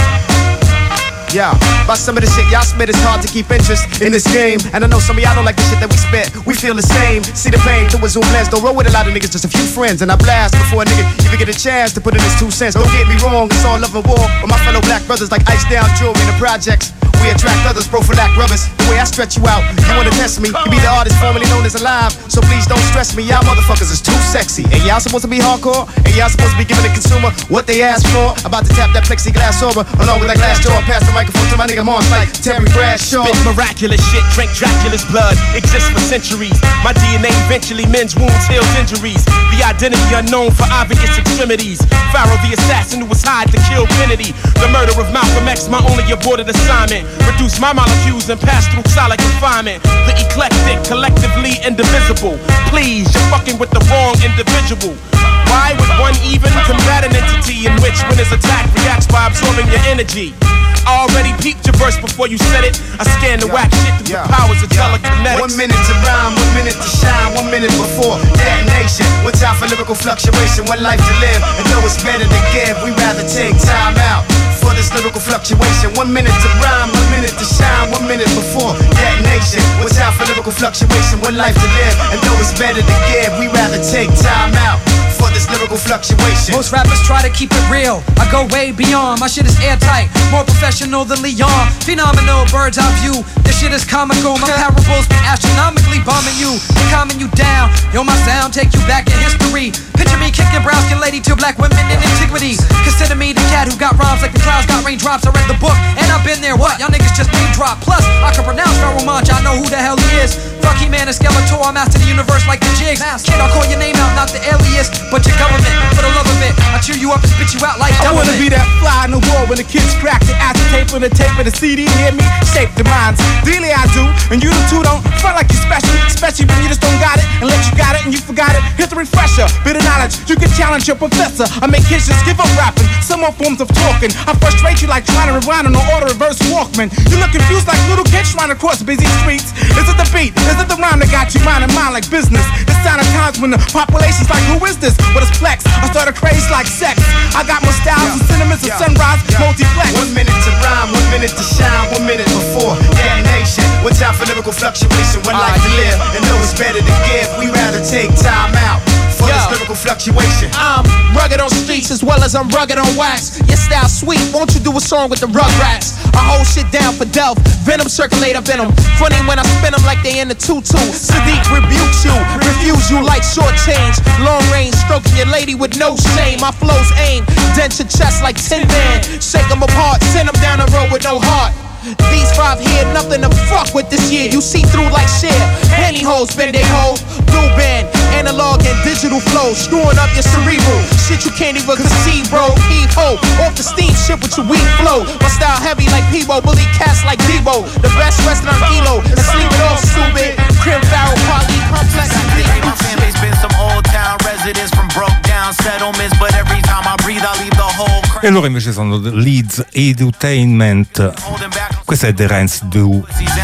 Yeah, about some of the shit y'all spit, it's hard to keep interest in this game. And I know some of y'all don't like the shit that we spit. We feel the same. See the pain through a Zoom lens. Don't roll with a lot of niggas, just a few friends. And I blast before a nigga even get a chance to put in his 2 cents. Don't get me wrong, it's all love and war. But my fellow black brothers like ice down jewelry in the projects. We attract others, prophylact rubbers. The way I stretch you out, you wanna test me. You be the artist formerly known as Alive, so please don't stress me. Y'all motherfuckers is too sexy. And y'all supposed to be hardcore, and y'all supposed to be giving the consumer what they ask for. About to tap that plexiglass over, along with that glass jaw. Pass the microphone to my nigga Mars like Terry Bradshaw. Spit miraculous shit, drink Dracula's blood. Exists for centuries. My DNA eventually mends wounds, heals injuries. The identity unknown for obvious extremities. Pharaoh the assassin who was hired to kill Kennedy. The murder of Malcolm X, my only aborted assignment. Reduce my molecules and pass through solid confinement. The eclectic, collectively indivisible. Please, you're fucking with the wrong individual. Why would one even combat an entity in which when his attack reacts by absorbing your energy? I already peeped your verse before you said it. I scanned the whack shit through the powers of telekinetics. 1 minute to rhyme, 1 minute to shine, 1 minute before detonation. 1 time for lyrical fluctuation, 1 life to live. And though it's better to give, we rather take time out for this lyrical fluctuation. 1 minute to rhyme, 1 minute to shine, 1 minute before detonation. 1 time for lyrical fluctuation, 1 life to live. And though it's better to give, we rather take time out for this lyrical fluctuation. Most rappers try to keep it real. I go way beyond. My shit is airtight, more professional than Leon. Phenomenal bird's eye view. This shit is comical. My parables be astronomically bombing you, calming you down. Yo, my sound take you back in history. Picture me kicking brown skin lady to black women in antiquity. Consider me the cat who got rhymes like the clouds got raindrops. I read the book and I've been there. What? Y'all niggas just name drop. Plus, I can pronounce Pharaoh Monch. I know who the hell he is. Fuck he man, a Skeletor. I master the universe like the jigs. Kid, I'll call your name out, not the alias, but your government. For the love of it, I cheer you up and spit you out like I wanna be that fly in the wall when the kids crack the acetate for the tape of the CD. Hear me? Shape the minds. Really I do, and you the two don't front like you special, especially when you just don't got it and let you got it and you forgot it. Here's the refresher, bit of knowledge. You can challenge your professor. I make kids just give up rapping. Some more forms of talking. I frustrate you like trying to rewind on an auto reverse Walkman. You look confused like little kids trying to cross busy streets. Is it the beat? Is it the rhyme that got you minding mine like business? It's sign of times when the population's like, who is this? What is flex? I start a craze like sex. I got more styles and sentiments of sunrise, multiplex. 1 minute to rhyme, 1 minute to shine, 1 minute before detonation. 1 time for lyrical fluctuation, 1 life to live. And though it's better to give, we rather take time out for this lyrical fluctuation. I'm rugged on streets as well as I'm rugged on wax. Your style sweet, won't you do a song with the Rugrats? I hold shit down for Delph, venom circulate up in them. Funny when I spin them like they in the tutu. Sadiq rebukes you, refuse you like short change. Long range, stroking your lady with no shame. My flows aim, dent your chest like Tin Man. Shake them apart, send them down the road with no heart. These 5 here, nothing to fuck with this year. You see through like shit. Henny hoes, bend they hoes. Blue band, analog and digital flows. Screwing up your cerebral. Shit you can't even conceive, bro. Heave ho, off the steam shit with your weak flow. My style heavy like Peebo, bully cats like Debo. The best wrestler on Kilo. And sleep it off, stupid. Crim, Pharaoh, Poly, complex. My family's been some old town residents from broke down settlements, but every time I breathe I leave the whole E loro invece sono Leeds Edutainment. Questa è The Rance Do.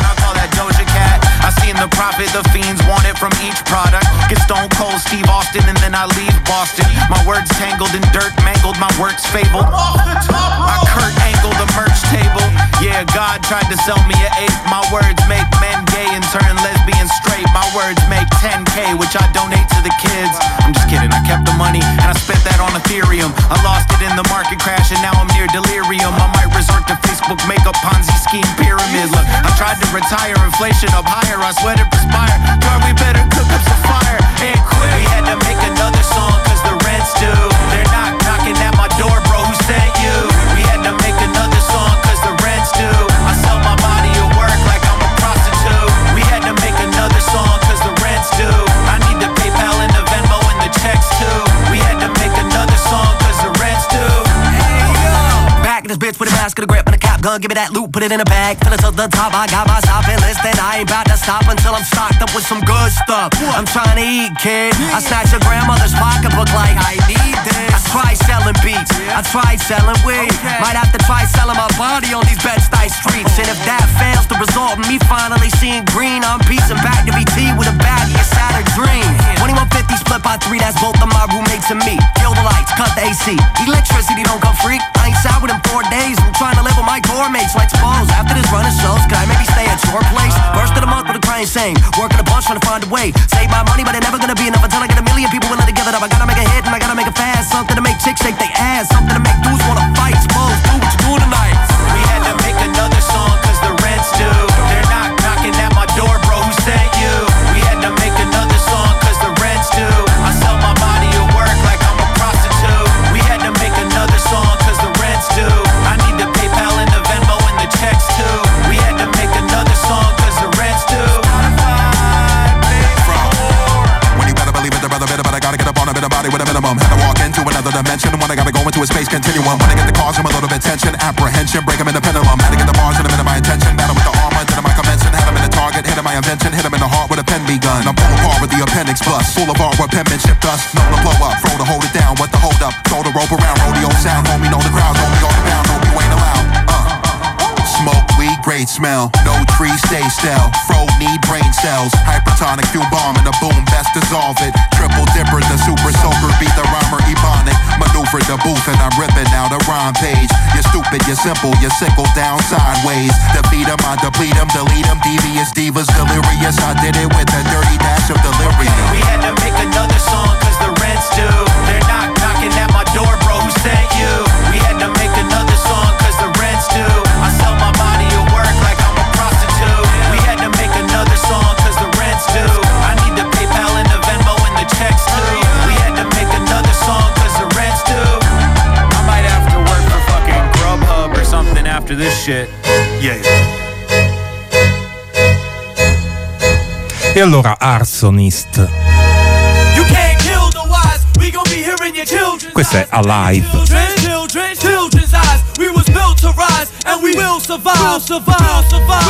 I seen the profit, the fiends want it from each product. Get Stone Cold Steve Austin and then I leave Boston. My words tangled in dirt, mangled, my works fabled. I Kurt Angle the merch table. Yeah, God tried to sell me an eighth. My words make men gay and turn lesbian straight. My words make 10K, which I donate to the kids. I'm just kidding, I kept the money and I spent that on Ethereum. I lost it in the market crash and now I'm near delirium. I might resort to Facebook makeup Ponzi scheme pyramid. Look, I tried to retire, inflation up higher. I sweat and perspire. Girl, we better cook up some fire and quit. We had to make another song cause the rent's due. They're not knocking at my door, bro, who sent you? We had to make another song cause the rent's due. I sell my body at work like I'm a prostitute. We had to make another song cause the rent's due. I need the PayPal and the Venmo and the checks too. We had to make another song cause the rent's due. Back in this bitch with a mask and a grip and a cap gun. Give me that loot, put it in a bag. Fill it to the top, I got my shopping list and I ain't about to stop until I'm stocked up with some good stuff. I'm trying to eat, kid. I snatch your grandmother's pocketbook like I need this. try selling beats. I tried selling weed. Might have to try selling my body on these Bed-Stuy streets. And if that fails to result in me finally seeing green, I'm piecing back to BT with a baggie of Saturn dreams. 2150 split by 3, that's both of my roommates and me. Kill the lights, cut the AC. Electricity don't come free. I ain't sat with him 4 days. I'm trying to live with my core mates like Spalls. After this running shows, could I maybe stay at your place? First of the month with a crying saying, working a bunch trying to find a way. Save my money, but it's never gonna be enough until I get a million people willing to give it up. I gotta make a hit and I gotta make it fast. Something to make chicks shake their ass. Something to make dudes wanna fight. Spalls, do what you do tonight. We had to make another song cause the rent's due. They're not knocking at my door, bro, who sent you? We had to make another song cause the rent's due. I sell my body at work like I'm a prostitute. We had to make another song cause the rent's due. I need the PayPal and the Venmo and the checks too. We had to make another song cause the rent's due. When you better believe it, the brother better, but I gotta get up on a bit of body with a minimum. Had to walk into another dimension when I gotta go into a space continuum. Wanna get the cause from a little bit tension, apprehension, break them in the pendulum. Had to get the bars in a minute, my intention. Battle with the armor, did my convention. Had him in the target, hit him my invention. Hit him in the heart with a pen begun. I'm full apart with the appendix plus. Full of art with penmanship dust. Known to blow up, throw to hold it down. What the hold up? Throw the rope around, rodeo sound. Homie know the crowd, homie on the bound. Hope you ain't allowed. Smoke, weed, great smell. No tree, stay still. Fro need brain cells. Hypertonic fuel bomb in a boom, best dissolve it. Triple dipper, the super soaker, beat the rhymer ebonic. Maneuver the booth and I'm ripping out a rhyme page. You're stupid, you're simple, you're sickle down sideways. Defeat them, I deplete them, delete them. Devious divas, delirious. I did it with a dirty dash of delirium. We had to make another song cause the rent's due. They're not knocking at my door, bro, who sent you? We had to make another song cause the rent's due. I sell my body at work like I'm a prostitute. We had to make another song cause the rent's due. I need the PayPal and the Venmo and the checks too. We had to make another song cause the rent's due. I might have to work for fucking Grubhub or something after this shit. Yeah. E allora Arsonist. You can't kill the wise. We gon' be hearing your children. Questo è Alive. Children's eyes. We was built to rise, and we will survive. We'll survive.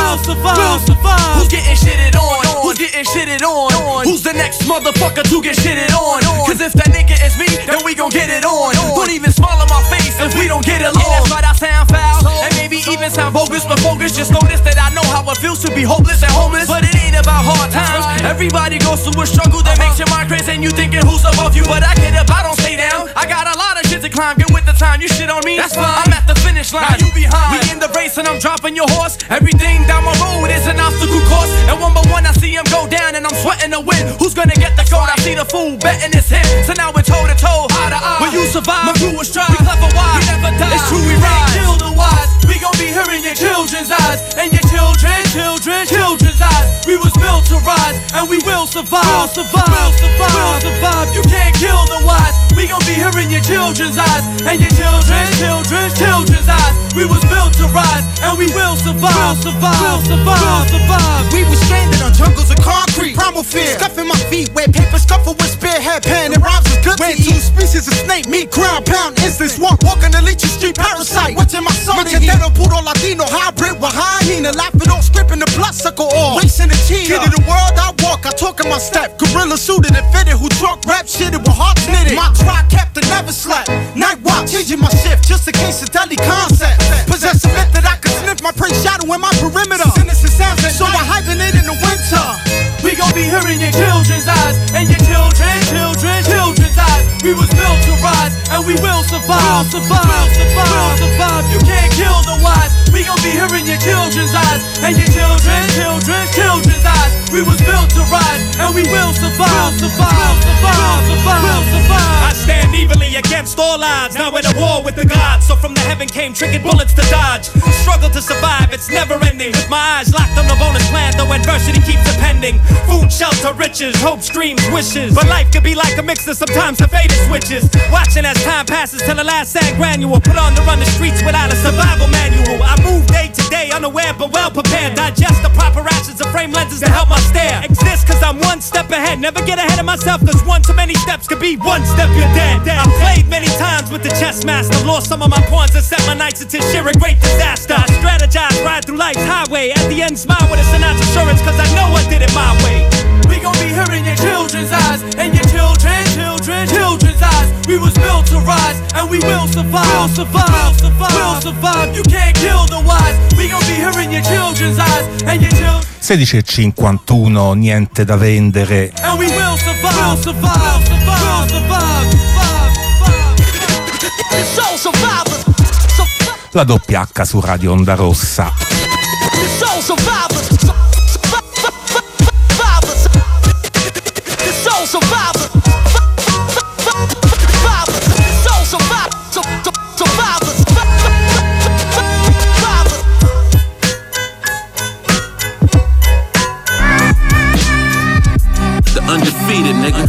Who's getting shitted on? Who's getting shitted on? Who's the next motherfucker to get shitted on? Cause if that nigga is me, then we gon' get it on. Don't even smile on my face if we don't get along. Yeah, that's right, I sound foul, and maybe even sound bogus, but focus. Just notice that I know how it feels to be hopeless and homeless. But it ain't about hard times. Everybody goes through a struggle that makes your mind crazy, and you thinking who's above you. But I get up, I don't stay down. I got a lot of shit to climb. Get with the time, you shit on me. That's fine. I'm at the finish line. Now you behind. We in the race and I'm dropping your horse. Everything down my road is an obstacle course. And one by one I see him go down and I'm sweating to win. Who's gonna get the gold? I see the fool betting it's him. So now we're toe to toe, eye to eye. Will you survive? My crew will strive. We clever wise. We never die. It's true we rise. Kill the wise. We gon' be hearing your children's eyes. And your children's eyes. We was built to rise and we will survive. We'll survive. You can't kill the wise. We gon' be hearing your children's eyes. And your children's eyes. We was built to rise and we will survive. We'll survive. We was stranded on jungles of concrete. Primal fear. Stuffing my feet. Wear paper scuffle with spearhead pen. And rhymes is good to eat. Two species of snake meat. Ground pound instance. Walking the Leechy Street parasite. What's in my soul? Machetero puro Latino hybrid with hyena. Laughing off scripting the blood suckle off. Racing the cheetah. Kid of the world I walk. I talk in my step. Gorilla suited and fitted. Who talk rap shit with hearts knitted. My tribe kept it never slept. Night watch. Changing my shift just in case of deadly concept. Possess a myth that I could sniff my prey shadow in my perimeter. Sinister sounds so I hibernate in the winter. We gon' be hearing your children's eyes and your children's eyes. We was built to rise and we will survive. We'll survive. You can't kill the wise. We gon' be hearing your children's eyes and your children's eyes. We was built to rise and we will survive. We'll survive. I stand evenly against all odds. Now in a war with the gods. So from the heaven came triggered bullets to dodge. Struggle to survive, it's never ending. With my eyes locked on the bonus plan, though adversity keeps appending. Food, shelter, riches, hopes, dreams, wishes. But life can be like a mixer, sometimes the fate switches. Watching as time passes till the last sand granule. Put on to run the streets without a survival manual. I move day to day, unaware but well prepared. Digest the proper rations of frame lenses to help my stare. Exist cause I'm one step ahead. Never get ahead of myself cause one too many steps could be one step you're dead. I've played many times with the chess master. Lost some of my pawns and set my nights into sheer and great disaster. I strategize, ride through life's highway. At the end smile with a Sinatra assurance cause I know I did it my way. We gon' be hearing your children's eyes and your children's eyes. We We was built to rise, and we will survive. We'll survive, we'll survive. You can't kill the wise. We gon' be here in your children's eyes, and your children. 16:51, niente da vendere. And we will survive, we'll survive, we'll survive. Soul survivors. La doppia H su Radio Onda Rossa. Soul survivors. Soul survivors. Soul survivors. The undefeated nigga.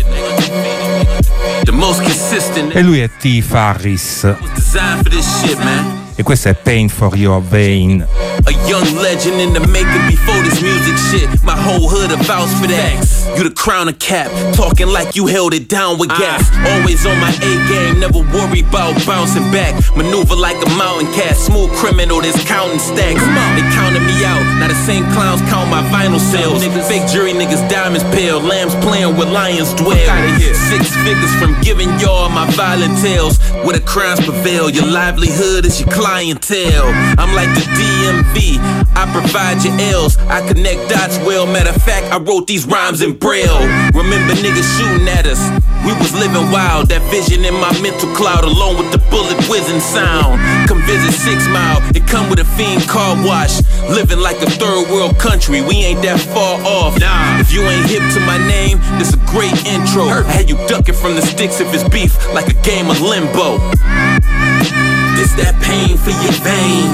The most consistent. E lui è T. Farris. Designed for this shit, man. E questo è Pain for Your Vein. A young legend in the making before this music shit. My whole hood a vouch for that. You the crown of cap, talking like you held it down with gas. Always on my A game, never worry about bouncing back. Maneuver like a mountain cat, smooth criminal that's counting stacks. They counted me out, now the same clowns count my vinyl sales. Fake jury niggas diamonds pale, lambs playing with lions dwell. 6 figures from giving y'all my violent tales. Where the crimes prevail, your livelihood is your clientele. I'm like the DMV, I provide your L's. I connect dots well, matter of fact, I wrote these rhymes in Braille. Remember niggas shooting at us, we was living wild. That vision in my mental cloud along with the bullet whizzing sound. Come visit 6 Mile, it come with a fiend car wash. Living like a third world country, we ain't that far off. Nah, if you ain't hip to my name, this a great intro. I had you ducking from the sticks if it's beef, like a game of limbo. This that pain for your vein.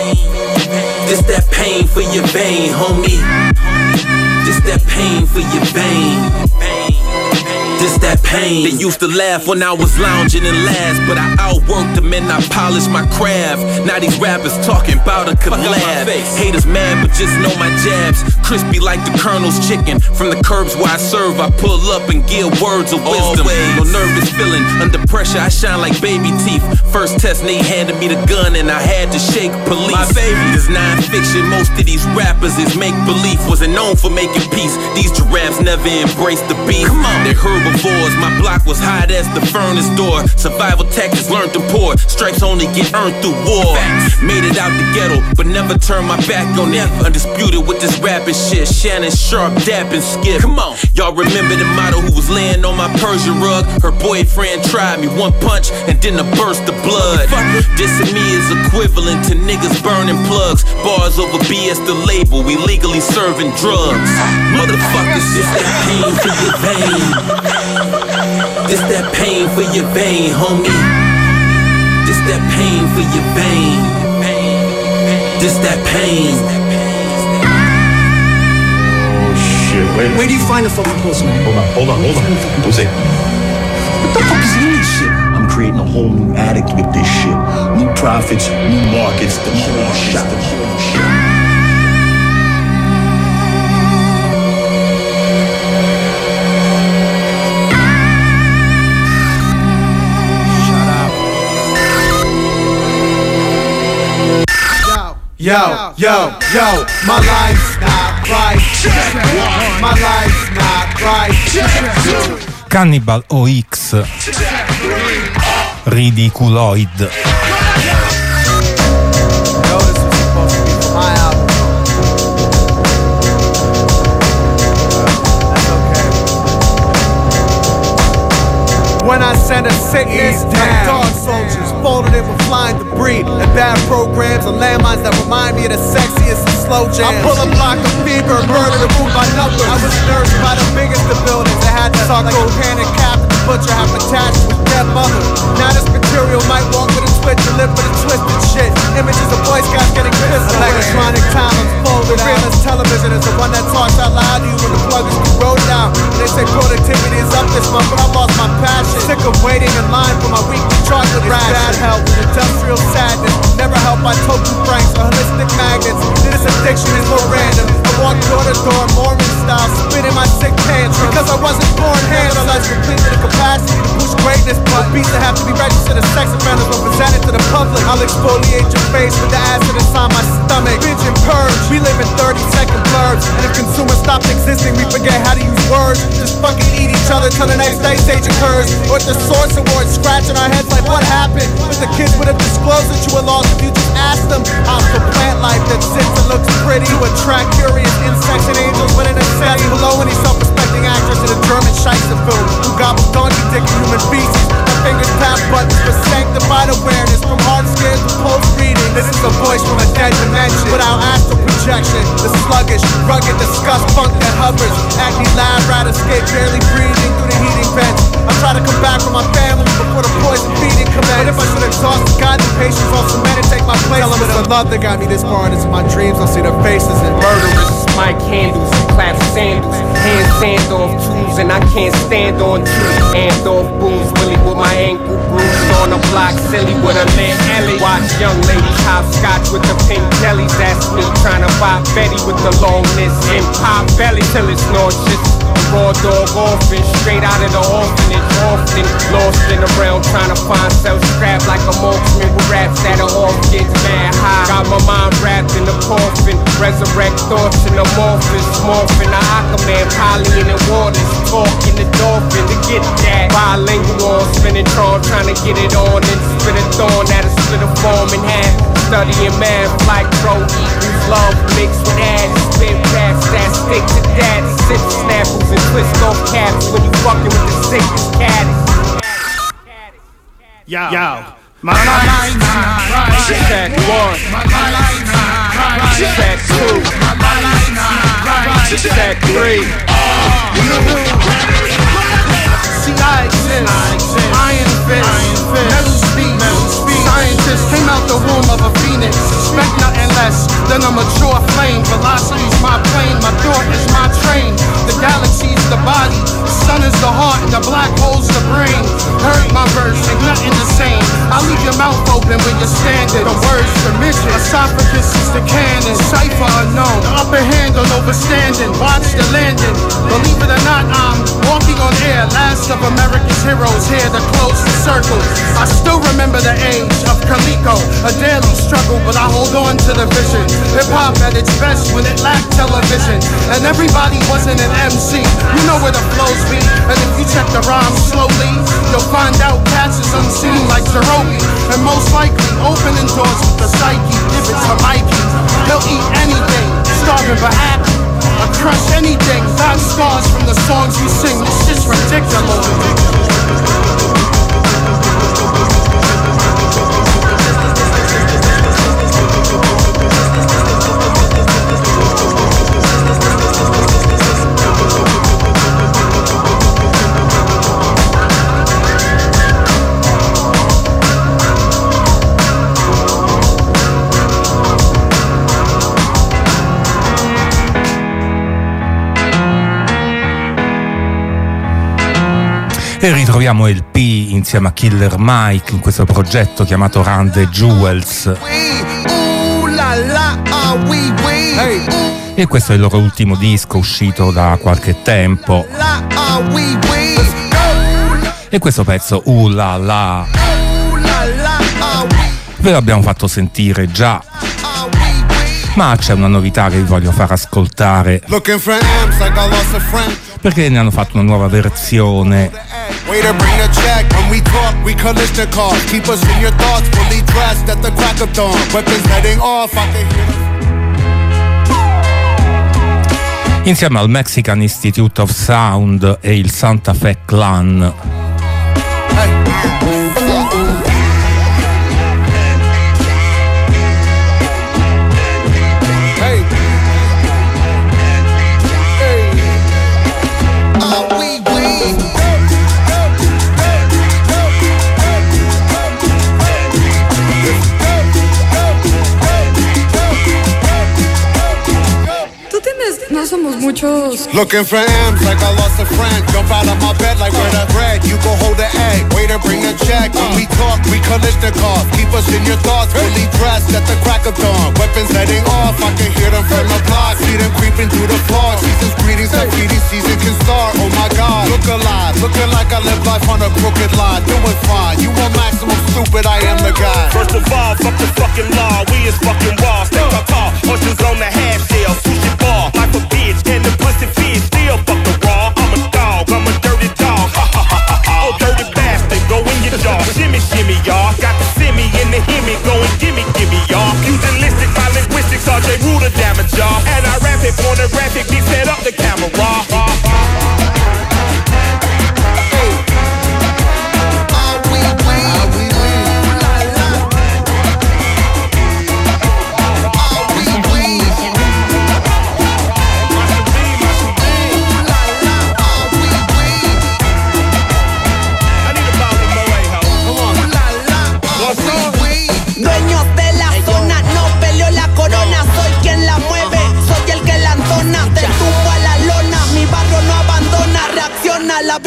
This that pain for your vein, homie. This that pain for your vein. This that pain. They used to laugh when I was lounging in last, but I outworked them and I polished my craft. Now these rappers talking about a collab. Haters mad, but just know my jabs crispy like the Colonel's chicken. From the curbs where I serve, I pull up and give words of wisdom. No nervous feeling, under pressure I shine like baby teeth. First test, Nate handed me the gun and I had to shake police. My baby is non-fiction, most of these rappers is make-believe. Wasn't known for making peace, these giraffes never embraced the beef. They herbivores, my block was hot as the furnace door. Survival tactics learned to pour, stripes only get earned through war. Made it out the ghetto, but never turned my back on it. Undisputed with this rapping shit, Shannon Sharp, Dap and Skip. Come on, y'all remember the model who was laying on my Persian rug? Her boyfriend tried me, one punch and then a burst of blood. Dissing me is equivalent to niggas burning plugs. Bars over BS the label, we legally serving drugs. Motherfuckers, this that pain for your vein. This that pain for your vein, homie. This that pain for your vein. This that pain. Oh shit, wait. Where do you find the fucking postman? Hold on. Don't say. What the fuck is in this shit? I'm creating a whole new addict with this shit. New profits, new markets, the whole shot. Yo, my life's not right. My life's not right. Cannibal OX, Ridiculoid. When I send a sickness down, dog soldiers folded in with flying debris and bad programs and landmines that remind me of the sexiest and slow jams. I pull a block of fever, murder to move my numbers. I was nursed by the biggest of buildings. I had to talk like Cocaine and Cap and the butcher have attached with dead mother. Now this material might walk with a twitch and live with a twisted shit. Images of Boy Scouts getting pissed. Electronic time unfolded. The realest television is the one that talks out loud to you when the plug is rolled down. And they say productivity is up this month, but I lost my passion. Sick of waiting in line for my weekly chocolate ration. Bad health and industrial sadness. Never helped by token pranks or holistic magnets. This addiction is more random. I walk door to door, Mormon style, spitting my sick pants. Because I wasn't born handsome. I completely the capacity to push greatness. But beats that have to be registered as sex offenders when presented to the public. I'll exfoliate your face with the acid inside my stomach. Bitch and purge. We live in 30-second blurbs, and if consumers stopped existing, we forget how to use words. Just fucking eat each other till the next ice age occurs. Or at the Source Awards, scratching our heads like what happened? But the kids would have disclosed that you were lost if you just asked them. How's the plant life that sits and looks pretty to attract curious insects and angels, but in a setting below any self-respecting actress in a German Scheisse film who gobbles donkey dick and human feces. Her fingers tap buttons for sanctified awareness from hard scares to close reading. This is a voice from a dead dimension without astral projection. The sluggish, rugged, disgust funk that hovers. Acne lab rat escape, barely breathing through the heating vents. I try to come back from my family before the poison feeding commenced. But if I should exhaust the God and patience, I'll cement and take my place. Tell them it's the love that got me this far, and it's my dreams. I'll see their faces and murderers. My candles, clap sandals, hand sand off tools, and I can't stand on two. Hand off booze, Willie with my ankle bruised on the block, silly with a lit Ellie. Watch young ladies hopscotch with the pink jellies. That's me trying to buy Betty with the longness and pop belly till it's nauseous. Raw dog orphan, straight out of the orphanage, often lost in the realm, trying to find self-scrap like a marksman with raps that are off, gets mad high. Got my mind wrapped in the coffin, resurrect thoughts in the morphins, morphing the Aquaman, Polly in the waters, talking the dolphin to get that. Bilingual, spinning tron, trying to get it on and spit a thorn that'll split a form in half. Studying math like bro equals love mixed with ads, spit raps that stick to that. Sip snapples and twist off caps when you fucking with the sickest caddies. Yo, my life's not right. Check one. Check two. Check three. See, I exist. Iron fist. Metal speech. Scientists came out the womb of a phoenix. Expect nothing less than a mature flame. Velocity's my plane. My thought is my train. The galaxy's the body. The sun is the heart and the black hole's the brain. Heard my verse, ain't nothing the same. I leave your mouth open when you're standing. The words the mission. Esophagus is the cannon. Cipher unknown. The upper hand on overstanding. Watch the landing. Believe it or not, I'm walking on air. Last of America's heroes here to close the circle. I still remember the age of Coleco. A daily struggle, but I hold on to the vision. Hip-hop at its best when it lacked television. And everybody wasn't an MC. You know where the flows be. And if you check the rhymes slowly, you'll find out cats is unseen like Zerobi. And most likely opening doors with the psyche. Give it to Mikey. He'll eat anything, starving but happy. I crush anything, 5 stars from the songs we sing. This shit's ridiculous. E ritroviamo il P insieme a Killer Mike in questo progetto chiamato Run the Jewels. E questo è il loro ultimo disco uscito da qualche tempo. E questo pezzo, la la, ve l'abbiamo fatto sentire già, ma c'è una novità che vi voglio far ascoltare, perché ne hanno fatto una nuova versione. Way to bring the check. When we talk, we collision cars. Keep us in your thoughts, fully dressed at the crack of dawn. Weapons heading off, I can hear. Insieme al Mexican Institute of Sound e il Santa Fe Clan. No somos muchos. Looking for M's like I lost a friend. Jump out of my bed like where the bread. You go hold the egg. Way to bring the check. When we talk, we collision cars. Keep us in your thoughts. Fully dressed at the crack of dawn. Weapons heading off. I can hear them from the block. See them creeping through the floor. Season's greetings. That feeding season can start. Oh my God. Look alive. Looking like I live life on a crooked line. Doing fine. You want maximum stupid. I am the guy. First of all, fuck the fucking law. We is fucking raw. Take our car. Horses on the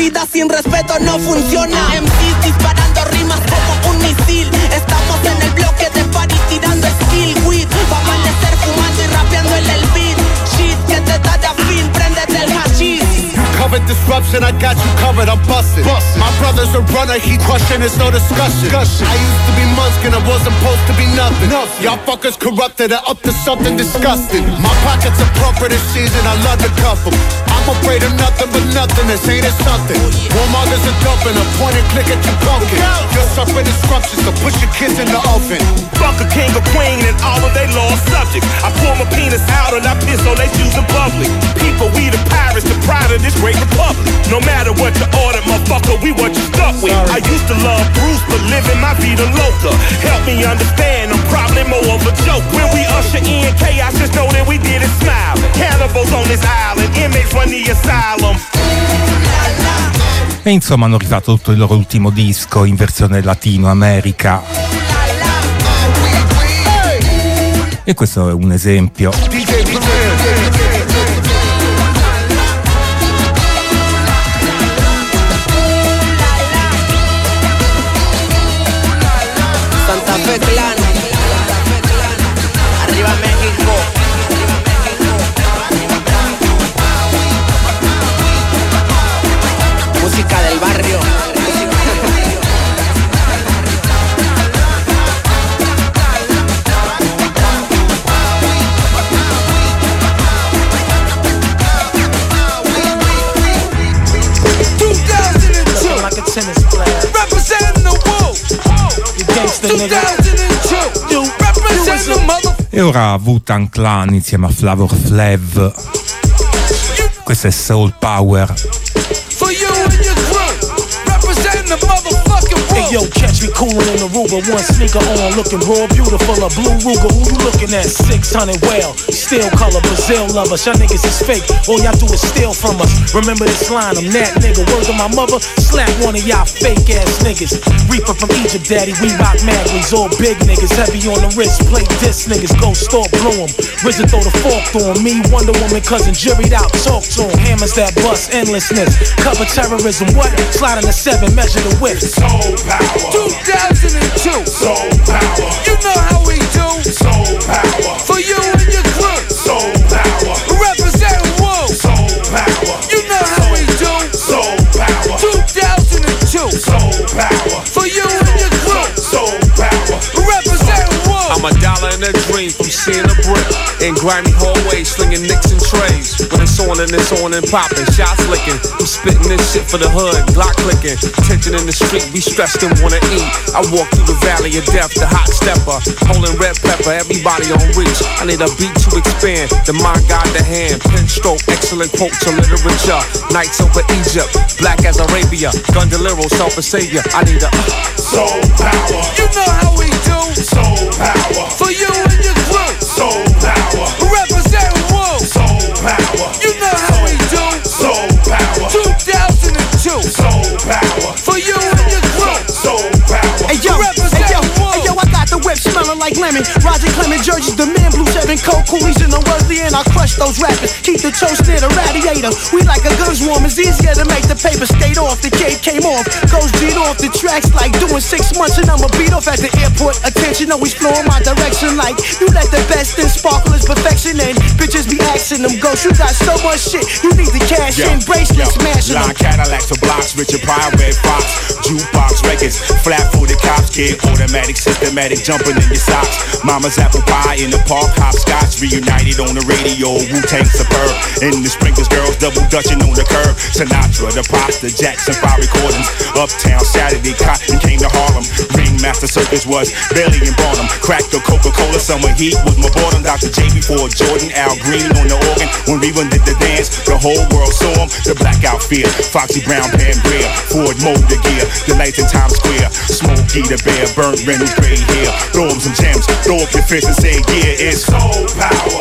vida sin respeto no funciona. MCs disparando rimas como un misil. Estamos en el bloque de party tirando skill weed. Va a amanecer fumando y rapeando en el beat. Shit que te da de afil, préndete el hashish. Covered disruption, I got you covered, I'm busted. My brother's a runner, he crushing, it's no discussion. I used to be Muskin, I wasn't supposed to be nothing. Y'all fuckers corrupted, I'm up to something disgusting. My pockets are plump for this season, I love to cuff them. I'm afraid of nothing but nothing, this ain't it something. Warmongers are dumping, a point and click at your pumpkin. You're suffering disruptions, so push your kids in the oven. Fuck a king or queen and all of they lost subjects. I pull my penis out and I piss on they shoes in public. People, we the pirates, the pride of this great republic. No matter what you order, motherfucker, we what you stuck with. I used to love Bruce, but living my vida loca. Help me understand, I'm probably more of a joke. When we usher in chaos, just know that we did it smiling. Cannibals on this island, inmates run the asylum. E insomma hanno rifatto tutto il loro ultimo disco in versione Latino America. E questo è un esempio. Santa Fe Clan, arriba México. Música del barrio. Representing the Wu. 2002. Representing the mother. E ora Wu-Tang Clan insieme a Flavor Flav. Questo è Soul Power. For you and your crew. Representing the motherfucking Wu. Hey yo, catch me coolin' in Aruba, one sneaker on, looking raw, beautiful, a blue Ruger. Who you looking at? 600 well, steel color, Brazil lovers. Y'all niggas is fake, all y'all do is steal from us. Remember this line, I'm that nigga. Word to my mother, slap one of y'all fake ass niggas. Reaper from Egypt, daddy, we rock Magleys, all big niggas, heavy on the wrist. Play this niggas, go store, blow 'em. RZA throw the fork through 'em. Me, Wonder Woman, cousin, juried out, talk to 'em. Hammers that bust, endlessness, cover terrorism. What? Slide in the 7, measure the width. Soul power. 2002. Soul power. You know how we do. Soul power. For you and your crew. Soul power. Represent Wu. Soul power. You know how we do. Soul power. 2002. Soul power. For you and your crew. Soul power. Represent Wu. I'm a dollar in a dream from seeing a brick in grimy hallways, slinging nicks and trays. When it's on and popping, shots licking. I'm spitting this shit for the hood, Glock clicking. Tension in the street, we stressed and wanna eat. I walk through the valley of death, the hot stepper, holding red pepper, everybody on reach. I need a beat to expand, the mind got the hand. Pen stroke, excellent quote to literature. Nights over Egypt, black as Arabia. Gondolero, self-a-savior. I need a soul power. You know how we do. Soul power. For you and your crew. Soul power. Represent Wu. Soul power. You know how we do. Soul power. 2002. Soul power. For you and your crew. Soul power. Hey yo, hey yo, I got the whip smelling like lemon. Roger Clement jerseys, the man blue 7 coat coolies in the worthy, and I crush those rappers. Keep the toast near the radiator. We like a guns warm, it's easier to make the paper skate off. The cape came off, goes G'd off the tracks like doing 6 months, and I'ma beat off at the airport. Attention, always flowing my direction like you let the best in sparklers perfection, and bitches be asking them ghosts. You got so much shit, you need the cash in bracelets, smashing them. Line Cadillacs or blocks, Richard Pryor, Red Fox, jukebox records, flat-footed cops, kid, automatic, systematic, jumping in your socks. Mama's apple pie in the park, hopscotch, reunited on the radio, Wu-Tang superb. In the sprinklers, girls double dutching on the curb. Sinatra, the pasta, Jackson 5 recordings. Uptown Saturday, Cotton came to Harlem. Ringmaster Circus was Bailey and Barnum. Cracked the Coca-Cola, summer heat was my boredom. Dr. J before Jordan, Al Green on the organ. When Reba did the dance, the whole world saw him. The blackout fear, Foxy Brown, Pam Grier, Ford motor gear, the lights in Times Square. Smokey the Bear, burnt Reynolds gray hair. Throw him some gems, throw up your fist and say, yeah, it's soul power.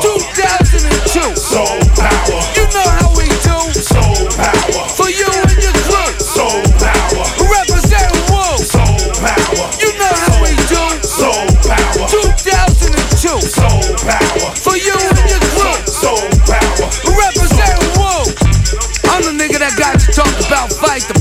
2002. Soul power. You know how we do. Soul power. For you and your crew. Soul power. Represent Wu. Soul power. You know how we do. Soul power. 2002. Soul power. For you and your crew. Soul power. Represent Wu. I'm the nigga that got you talking about fight the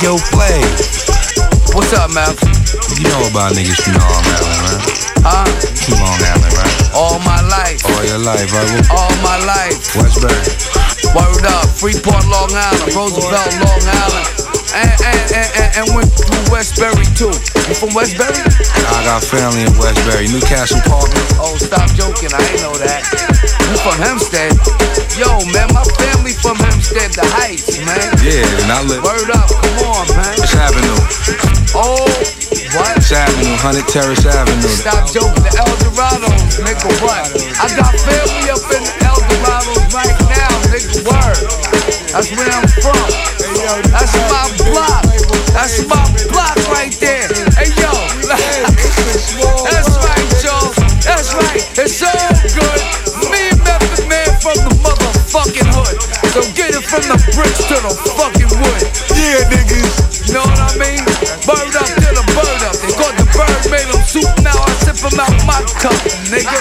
Yo, Flay. What's up, man? You know about niggas from Long Island, right? Huh? From Long Island, right? All my life. All your life, right? All my life. Westbury. Word up. Freeport, Long Island. Roosevelt, Long Island. And went through Westbury too. You from Westbury? I got family in Westbury. Newcastle Park. Oh, stop joking. I ain't know that. You from Hempstead? Yo, man, my family from Hempstead, the Heights, man. Yeah, and I live. Word up, come on, man. It's Avenue. Oh, what? It's Avenue, 100 Terrace Avenue. Stop joking. The El Dorados, nigga, what? I got family up in the El Dorados right now, nigga, word. That's where I'm from. That's my block. That's my block right there. Hey, yo. That's right, y'all. That's right. It's all good. Me and Method Man from the motherfucking hood. So get it from the bricks to the fucking wood. Yeah, niggas. You know what I mean? Bird up to the bird up. They caught the bird, made them soup. Now I sip them out my cup, nigga.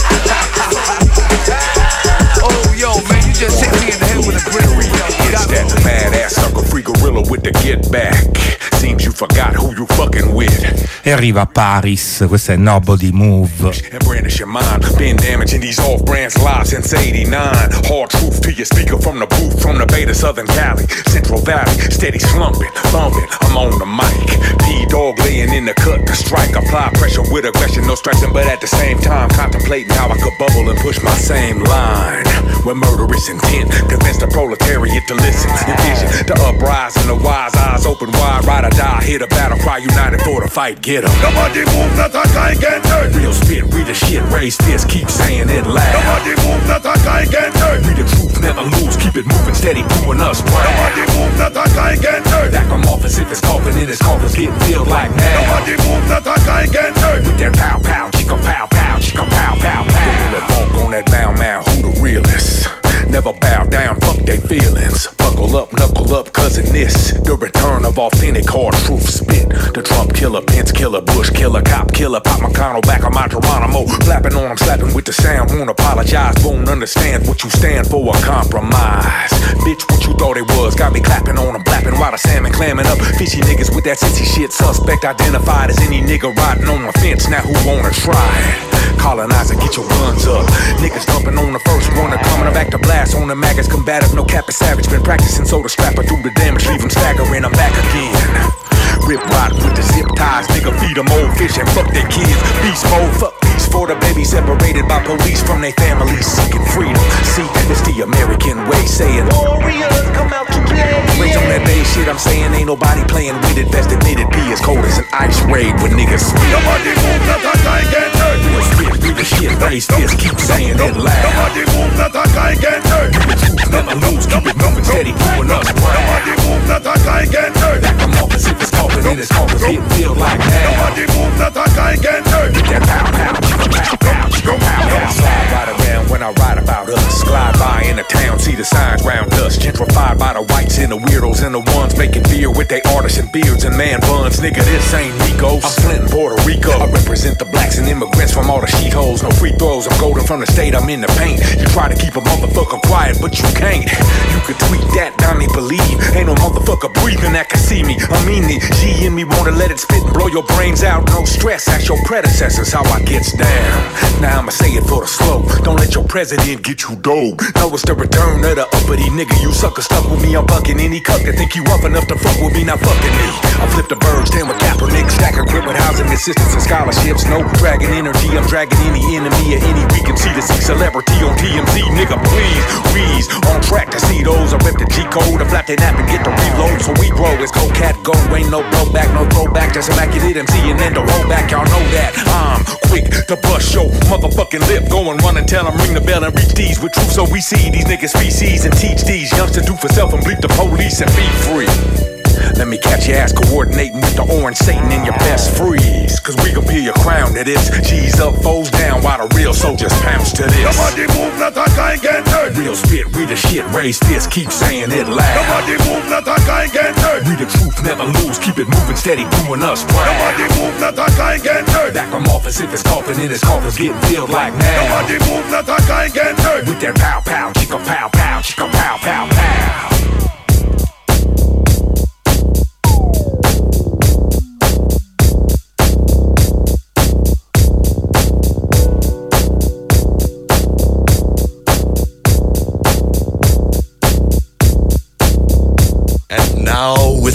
Oh, yo, man, you just hit me in the head with a grill. It's that badass sucker free gorilla with the get back. Seems you forgot who you fucking with. E arriva Paris, questa è Nobody Move. And brandish your mind, been damaging these off-brands lives since 89. Hard truth to your speaker from the booth, from the Beta Southern Cali, Central Valley, steady slumping, thumping, I'm on the mic. P-Dog laying in the cut to strike, apply pressure with aggression, no stressing, but at the same time contemplating how I could bubble and push my same line. With murderous intent, convince the proletariat to listen, envision the uprising, the wise eyes open wide, ride or die, hear the battle cry, united for the fight, get 'em. Nobody move, not a guy get hurt. Real spit, read the shit, raise fist, keep saying it loud. Nobody move, not a guy get hurt. Read the truth, never lose, keep it moving, steady, doing us proud. Nobody move, not a guy get hurt. Back them off as if it's coughing in his coffins, getting filled like now. Nobody move, not a guy get hurt. With that pow pow, chicka pow pow, chicka pow pow pow. That walk on that bow mound, who the realest? Never bow down, fuck they feelings. Buckle up, knuckle up, cousin this. The return of authentic hard truth spit. The Trump killer, Pence killer, Bush killer, cop killer. Pop McConnell back on my Geronimo. Flapping on him, slapping with the sound. Won't apologize, won't understand what you stand for, a compromise. Bitch, what you thought it was? Got me clapping on him, blapping while the salmon clamming up. Fishy niggas with that sissy shit. Suspect identified as any nigga riding on the fence. Now who wanna try it? Colonizer, get your guns up. Niggas dumping on the first one, they're coming back to blast on the maggots. Combative, no cap is savage. Been practicing, so the strapper through the damage. Leave them staggering, I'm back again. Rip rod with the zip ties, nigga feed them old fish and fuck their kids. Beast mode, fuck peace for the baby separated by police from their families seeking freedom. See, it's the American way, saying warriors come out to play. Raise on that day shit, I'm saying ain't nobody playing with it. Best admitted, be as cold as an ice raid when niggas spit. Nobody move, not a guy get hurt. Real spit, read the shit, raise fist, keep saying it loud. Nobody move, not a guy get hurt. Never lose, keep it moving, steady, doing us proud. Nobody move, not a guy get hurt. Back them off as if it's coughing in his coffins, getting filled like that. Nobody move, not a guy get hurt. With that pow pow, pow pow, go pow pow. Slide right around when I write about us. Glide by in the town, see the signs round us. Gentrified by the whites and the weirdos and the ones making beer with their artisan beards and man buns. Nigga, this ain't Nico's. I'm Flint and Puerto Rico. I represent the blacks and immigrants from all the sheet holes. No free throws, I'm golden from the state, I'm in the paint. You try to keep a motherfucker quiet, but you can't. You could tweet that, I me believe. Ain't no motherfucker breathing that can see me. I mean the G in me wanna let it spit and blow your brains out. No stress, ask your predecessors how I gets down. Now I'ma say it for the slow. Don't let your president get you dope. No, it's the return of the uppity nigga. You sucker stuck with me, I'm bucking any cuck that think you rough enough to fuck with me, not fucking me. I flip the birds, stand with Kaepernick, stack equipment, housing assistance and scholarships. No dragging energy, I'm dragging any enemy or any weakency to see celebrity on TMZ. Nigga, please, wheeze on track to see those. I rip the G code, I flap that nap and get the reload. So we grow, it's cold cat go, ain't no blowback, no throwback. Just immaculate MC and then the rollback, y'all know that. I'm quick to bust your motherfucking lip. Go and run and tell them, ring the bell and reach these with truth. So we see these niggas species and teach these youngsters do for self and bleep the police and be free. Let me catch your ass coordinating with the orange Satan in your best freeze. Cause we gon' peel your crown to this. G's up, foes down while the real soldiers pounce to this. Nobody move, not a guy get hurt. Real spit, read the shit, raise fist, keep saying it loud. Nobody move, not a guy get hurt. Read the truth, never lose, keep it moving steady, doing us proud. Nobody move, not a guy get hurt. Back them off as if it's coughing in his coffins, getting filled like now. Nobody move, not a guy get hurt. With that pow pow, chicka pow pow, chicka pow pow pow.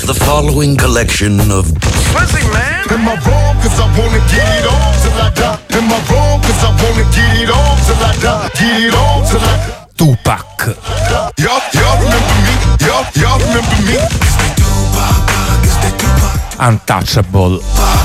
the following collection of Swizzy, man. Am I wrong? Cause I wanna get it on till I die. Am I wrong? Cause I wanna get it on till I die. Get it on till I die. Tupac. Y'all remember me? Y'all remember me? Untouchable.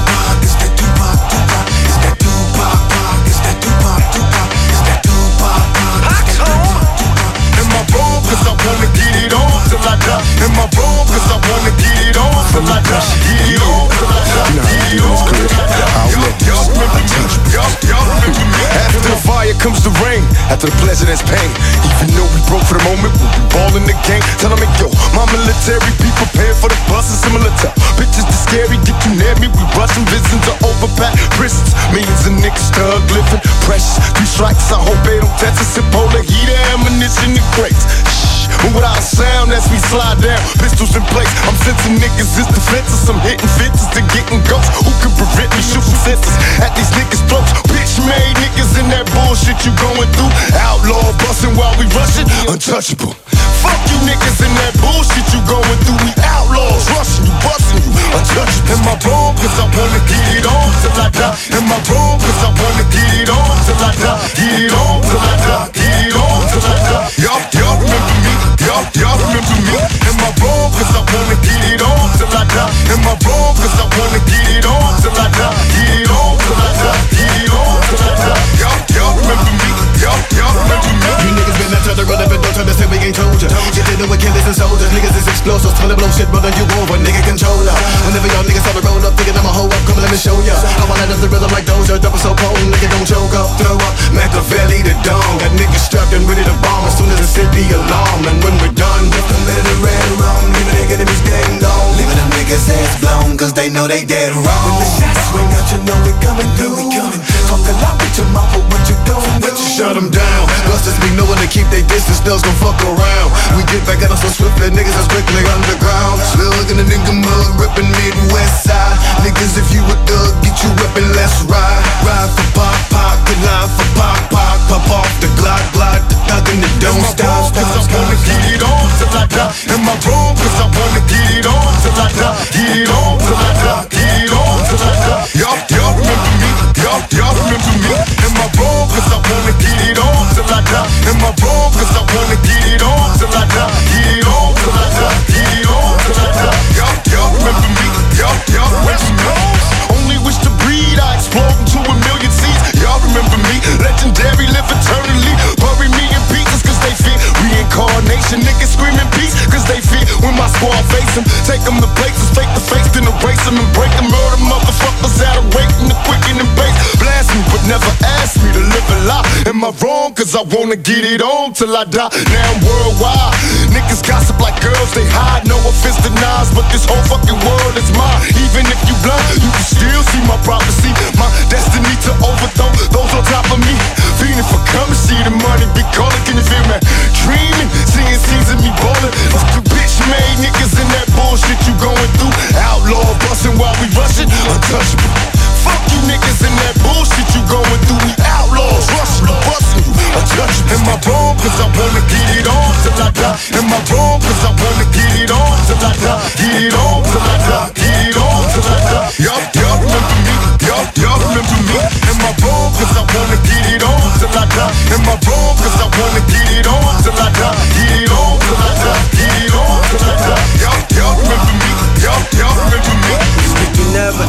Cause I wanna get it on till I die. Am I wrong? Cause I wanna get it on till I die. Get it on till I die. Get it on till I die. Y'all remember me? Y'all remember me? After the fire comes the rain. After the pleasure there's pain. Even though we broke for the moment, we'll be balling the game. Tell them, yo, my military be prepared for the bus and similar to bitches the scary. Get you near me, we rushing visions to overpack prisons. Millions of niggas thug living precious. 3 strikes, I hope they don't test us. And polar heater, ammunition, and crates. And without a sound as we slide down, pistols in place. I'm sensing niggas is defenseless. I'm hitting fences to getting ghosts. Who can prevent me shooting senses at these niggas' throats? Bitch made niggas in that bullshit you going through. Outlaw busting while we rushing, untouchable. Fuck you niggas in that bullshit you going through. We outlaws rushing you, busting you, untouchable. Am I wrong? Cause I wanna get it on till I die. Am I wrong? Cause I wanna get it on till I die. Get it on till I die. Get it on till I die. Y'all remember me? Y'all remember me? Am I wrong? Cause I wanna get it on till I die. Am I wrong? Cause I wanna get it on till I die. Get it on till I die. Get it on till I die. Y'all remember me? Y'all remember me? You niggas been that to run up and don't try to say we ain't told ya. Get to do with killers and soldiers. Niggas is explosives. Trying to blow shit, brother, you over. Nigga controller. Whenever y'all niggas have a roll up, thinking I'm a hoe up, come let me show ya. I wanna lift the rhythm like Doja. Double so potent, nigga don't choke up. Throw up Machiavelli the dome. Got niggas strapped and ready to bomb as soon as I set the alarm. And when we're done, lift a little red rum. Leaving nigga enemies game long. Leaving them niggas heads blown, cause they know they dead wrong. When the shots swing out, you know we coming through. We coming. Talk a lot with your mouth, but what you gon' do? Shut them down. Busters be knowing to keep they distance, they'll gon' fuck around. We get back at us so swift that niggas is quickly underground. Still looking at nigga mud, ripping Midwest side. Niggas, if you a thug, get you weapon, let's ride. Ride for pop, pop, good line for pop, pop. Pop off the Glock, glide, the thug and the don't stop, stop, Cause I wanna get it on till I die. Am I wrong? Cause I wanna get it on till I die. Get it on till I die. Get it on till I die. Y'all remember me? Y'all remember me? Am I wrong? Cause I wanna get it on till I die. Am I wrong? Cause I wanna get it on till I die. Get it on till I die. Get it on till I die. Y'all remember me? Y'all remember me? Only wish to breed, I explode into a million seeds. Y'all remember me? Legendary, live eternally. Bury me in pieces cause they fit. Reincarnation, niggas screaming peace cause they fit. When my squad face them, take them to places, fake the face, then erase them and break them. Murder motherfuckers out of waiting to quicken and base. Blast me, but never ask me to live a lie. Am I wrong? Cause I wanna get it on till I die. Now I'm worldwide. Niggas gossip like girls, they hide. No offense to Nas, but this whole fucking world is mine. Even if you blind, you can still see my prophecy. My destiny to overthrow those on top of me. Feeling for coming, see the money be calling. Can you feel me? Dreaming, seeing scenes of me ballin'. Fuck you bitch made niggas in that bullshit you going through. Outlaw bustin' while we rushin', untouchable. Fuck you niggas in that bullshit you going through. We outlaws rushin' you, bustin' you, untouchable. Am I wrong? Cause I wanna get it on till I die. Am I wrong? Cause I wanna get it on till I die. Get it on till I die. Get it on till I die. Y'all remember me? Y'all remember me? Am I wrong? Cause I wanna get it on till I die. Am I wrong? Cause I wanna get it on till I die. Get it on till I die. Get it on till I die. Y'all remember me? Y'all remember me? You never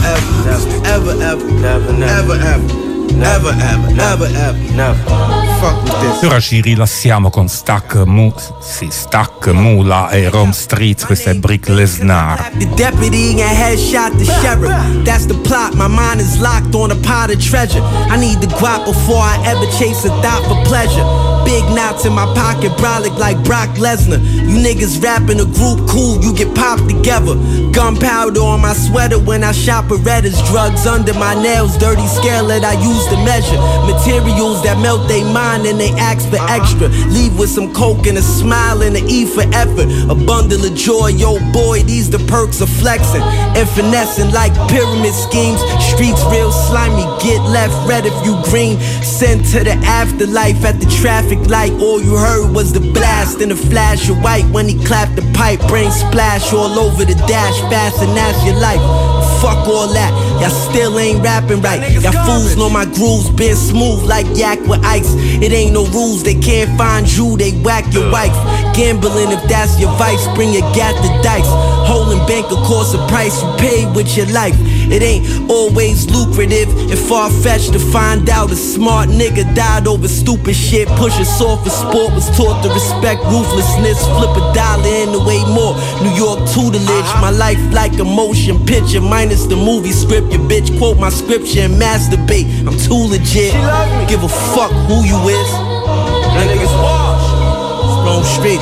ever fuck with this. Ora ci rilassiamo con Stack Mula e Rome Streets. Questa è Brick Lesnar. The deputy and headshot the sheriff. That's the plot. My mind is locked on a pot of treasure. I need the guap before I ever chase a thought for pleasure. Big knots in my pocket, brolic like Brock Lesnar. You niggas rap in a group, cool, you get popped together. Gunpowder on my sweater when I shop Berettas. Drugs under my nails, dirty scale that I use to measure. Materials that melt they mind and they ask for extra. Leave with some coke and a smile and an E for effort. A bundle of joy, yo boy, these the perks of flexing. And finessing like pyramid schemes. Streets real slimy, get left red if you green. Sent to the afterlife at the traffic traffic light, all you heard was the blast and the flash of white when he clapped the pipe. Brain splash all over the dash, fast and that's your life. Fuck all that, y'all still ain't rapping right. Y'all fools know my grooves been smooth like yak with ice. It ain't no rules, they can't find you, they whack your wife. Gambling, if that's your vice, bring your gat the dice. Holding bank, of course, a price you pay with your life. It ain't always lucrative and far-fetched to find out a smart nigga died over stupid shit. Push a soft for sport, was taught to respect ruthlessness. Flip a dollar in the way more. New York tutelage, my life like a motion picture minus the movie script. Your bitch quote my scripture and masturbate. I'm too legit. Give a fuck who you is. Niggas wash. Wrong street.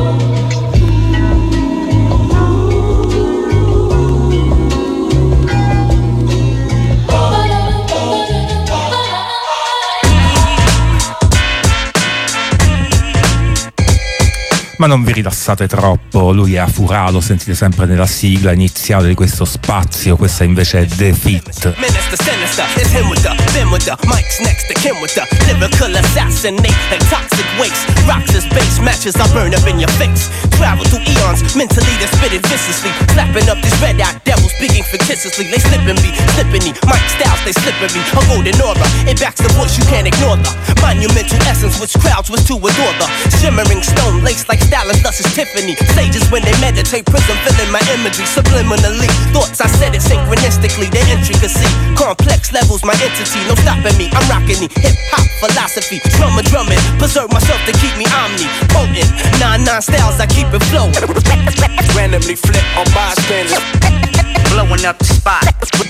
Ma non vi rilassate troppo, lui è Afura, lo sentite sempre nella sigla iniziale di questo spazio, questa invece è The Fit. Minister sinister, it's him with the, been with the, Mike's next to Kim with the, lyrical assassinate like toxic waste, rocks as base matches, I burn up in your face, travel through eons, mentally they spit it viciously, slapping up these red-eyed devils, speaking fictitiously, they slipping me, Mike styles, they slippery, a golden aura, it backs the voice, you can't ignore the monumental essence, which crowds was to adore the, shimmering stone lace like stylist, thus is Tiffany, sages when they meditate, prism filling my imagery, subliminally, thoughts I said it synchronistically, the intricacy, complex levels, my entity, no stopping me, I'm rocking the hip-hop philosophy, drumming, preserve myself to keep me omnipotent, 9-9 styles, I keep it flowing, randomly flip on bystanders, blowing up the spot,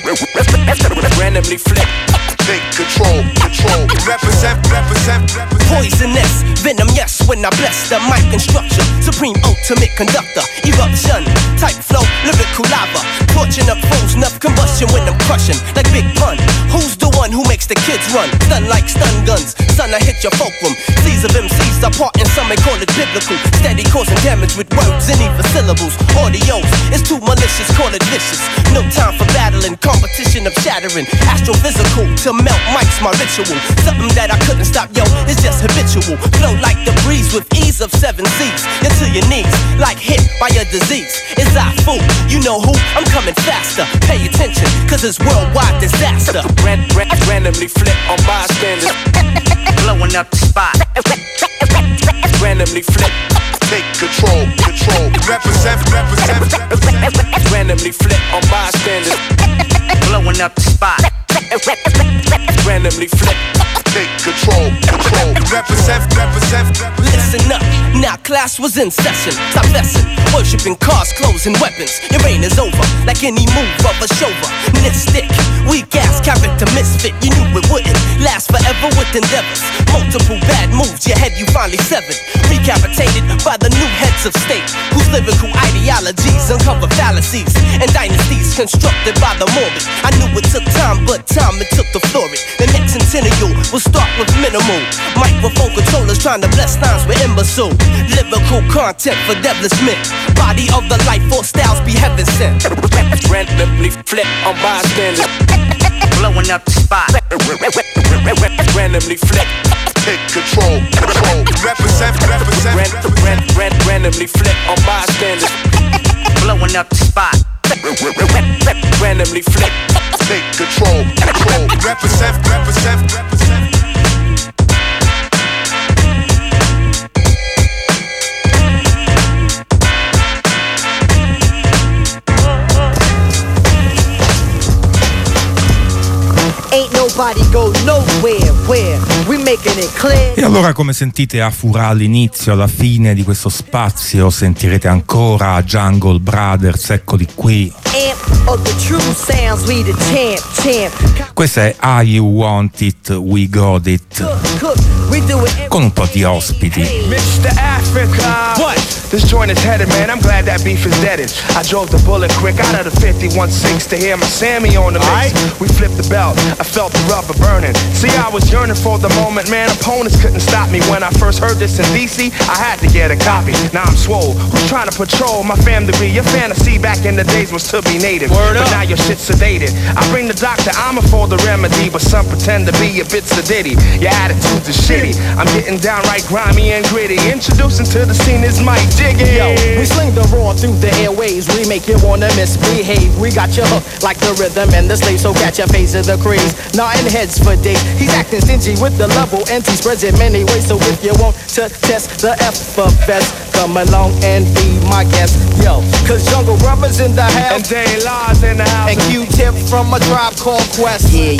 randomly flip, take control, represent, poisonous, venom, yes, when I bless the mic and structure, supreme ultimate conductor, eruption, type flow, lyrical lava, torching up foes, enough combustion when I'm crushing, like Big Pun, who's the one who makes the kids run, stun like stun guns, son, I hit your fulcrum, seas of MCs are part and some may call it biblical, steady causing damage with words and even syllables, audios, it's too malicious, call it vicious, no time for battling, competition of shattering, astrophysical, to melt mics, my ritual, something that I couldn't stop, yo, it's just habitual, flow like the breeze with ease of 7 C's, you're to your knees, like hit by a disease, it's I fool, you know who, I'm coming faster, pay attention, cause it's worldwide disaster, randomly flip on bystanders, blowing up the spot, randomly flip, take control, represent, randomly flip on bystanders, blowing up the spot, randomly flip, take control, represent. Listen up, now class was in session. Stop messing, worshipping cars, clothes, and weapons. Your reign is over, like any move of a chauvinistic, weak ass character misfit. You knew it wouldn't last forever with endeavors. Multiple bad moves, your head you finally severed. Recapitated by the new heads of state, whose lyrical ideologies uncover fallacies and dynasties constructed by the morbid. I knew it took time, but time it took to flourish. The next centennial will start with minimal microphone controllers trying to bless lines with imbecile lyrical content for devilish men. Body of the life force styles be heaven sent. Randomly flip on bystanders, blowing up the spot. Randomly flip, take control, represent. Randomly flip on bystanders, blowing up the spot. Randomly flip, take control, represent. Ain't nobody go nowhere, where we making it clear. E allora, come sentite Afura all'inizio, alla fine di questo spazio sentirete ancora Jungle Brothers, eccoli qui. Questa è How You Want It, We Got It, con un po' di ospiti. Mr. Africa, what? This joint is headed, man. I'm glad that beef is deaded. I drove the bullet quick out of the 51.6 to hear my Sammy on the mix. We flipped the belt. I felt the rubber burning. See, I was yearning for the moment, man. Opponents couldn't stop me. When I first heard this in DC, I had to get a copy. Now I'm swole. Who's trying to patrol my fam degree? Your fantasy back in the days was to be very native. But now your shit's sedated. I bring the doctor, I'm for the remedy, but some pretend to be a bit sedity. Your attitudes are shitty. I'm getting downright grimy and gritty. Introducing to the scene is Mike Jiggy. Yo, we sling the raw through the airwaves. We make you wanna misbehave. We got you hooked like the rhythm and the slave, so catch a phase of the craze. Nodding heads for days. He's acting stingy with the level, and he spreads it many ways. So if you want to test the alphabet, come along and be my guest. Yo, cause Jungle Brothers in the house, and Day Laws in the house, and Q-Tip from a Tribe Called Quest. Yeah.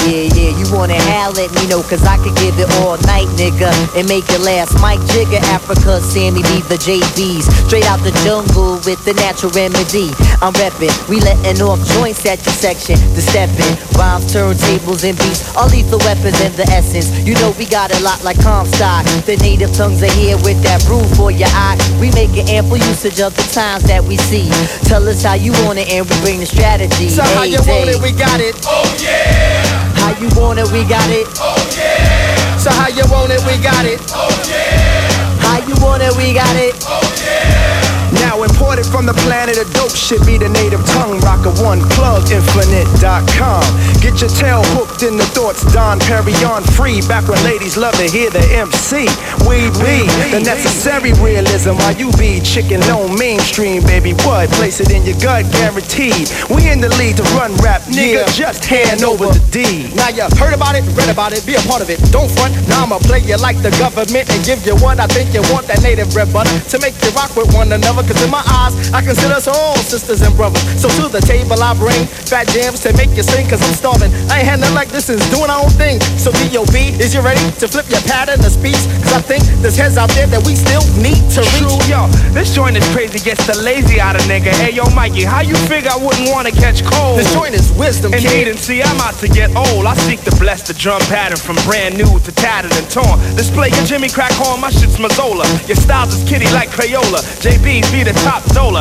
You wanna howl, let me know, cause I could give it all night, nigga, and make it last. Mike Jigger, Africa, Sammy B, the JBs. Straight out the jungle with the natural remedy. I'm reppin', we letting off joints at your section. The steppin', rhymes, turntables, and beats. All lethal weapons in the essence. You know we got a lot like Comstock. The native tongues are here with that brew for your eye. We making ample usage of the times that we see. Tell us how you want it and we bring the strategy. So how you want it, we got it. Oh yeah. How you want it, we got it. Oh yeah. So how you want it, we got it. Oh yeah. How you want it, we got it. Oh yeah. Now imported from the planet of dope shit be the native tongue rocker. One plug infinite.com. Get your tail hooked in the thoughts. Don Perignon free. Back when ladies love to hear the MC. We be the necessary realism. While you be chicken no mainstream, baby. What? Place it in your gut, guaranteed. We in the lead to run rap, nigga. Yeah. Just hand over the D. Now you heard about it, read about it, be a part of it. Don't front. Now I'ma play you like the government and give you what I think you want. That native bread butter to make you rock with one another. Cause in my eyes, I consider us all sisters and brothers. So to the table I bring fat jams to make you sing. Cause I'm starving. I ain't had nothing like this since doing our own thing. So D.O.B., is you ready to flip your pattern of speech? Cause I think there's heads out there that we still need to reach. True, yo, this joint is crazy, gets the lazy out of nigga. Hey, yo, Mikey, how you figure I wouldn't wanna catch cold? This joint is wisdom, kid. Indeed, and see, I'm out to get old. I seek to bless the drum pattern from brand new to tattered and torn. Display your Jimmy Crack horn, my shit's Mazzola. Your styles is kitty like Crayola. JB's be the top dollar.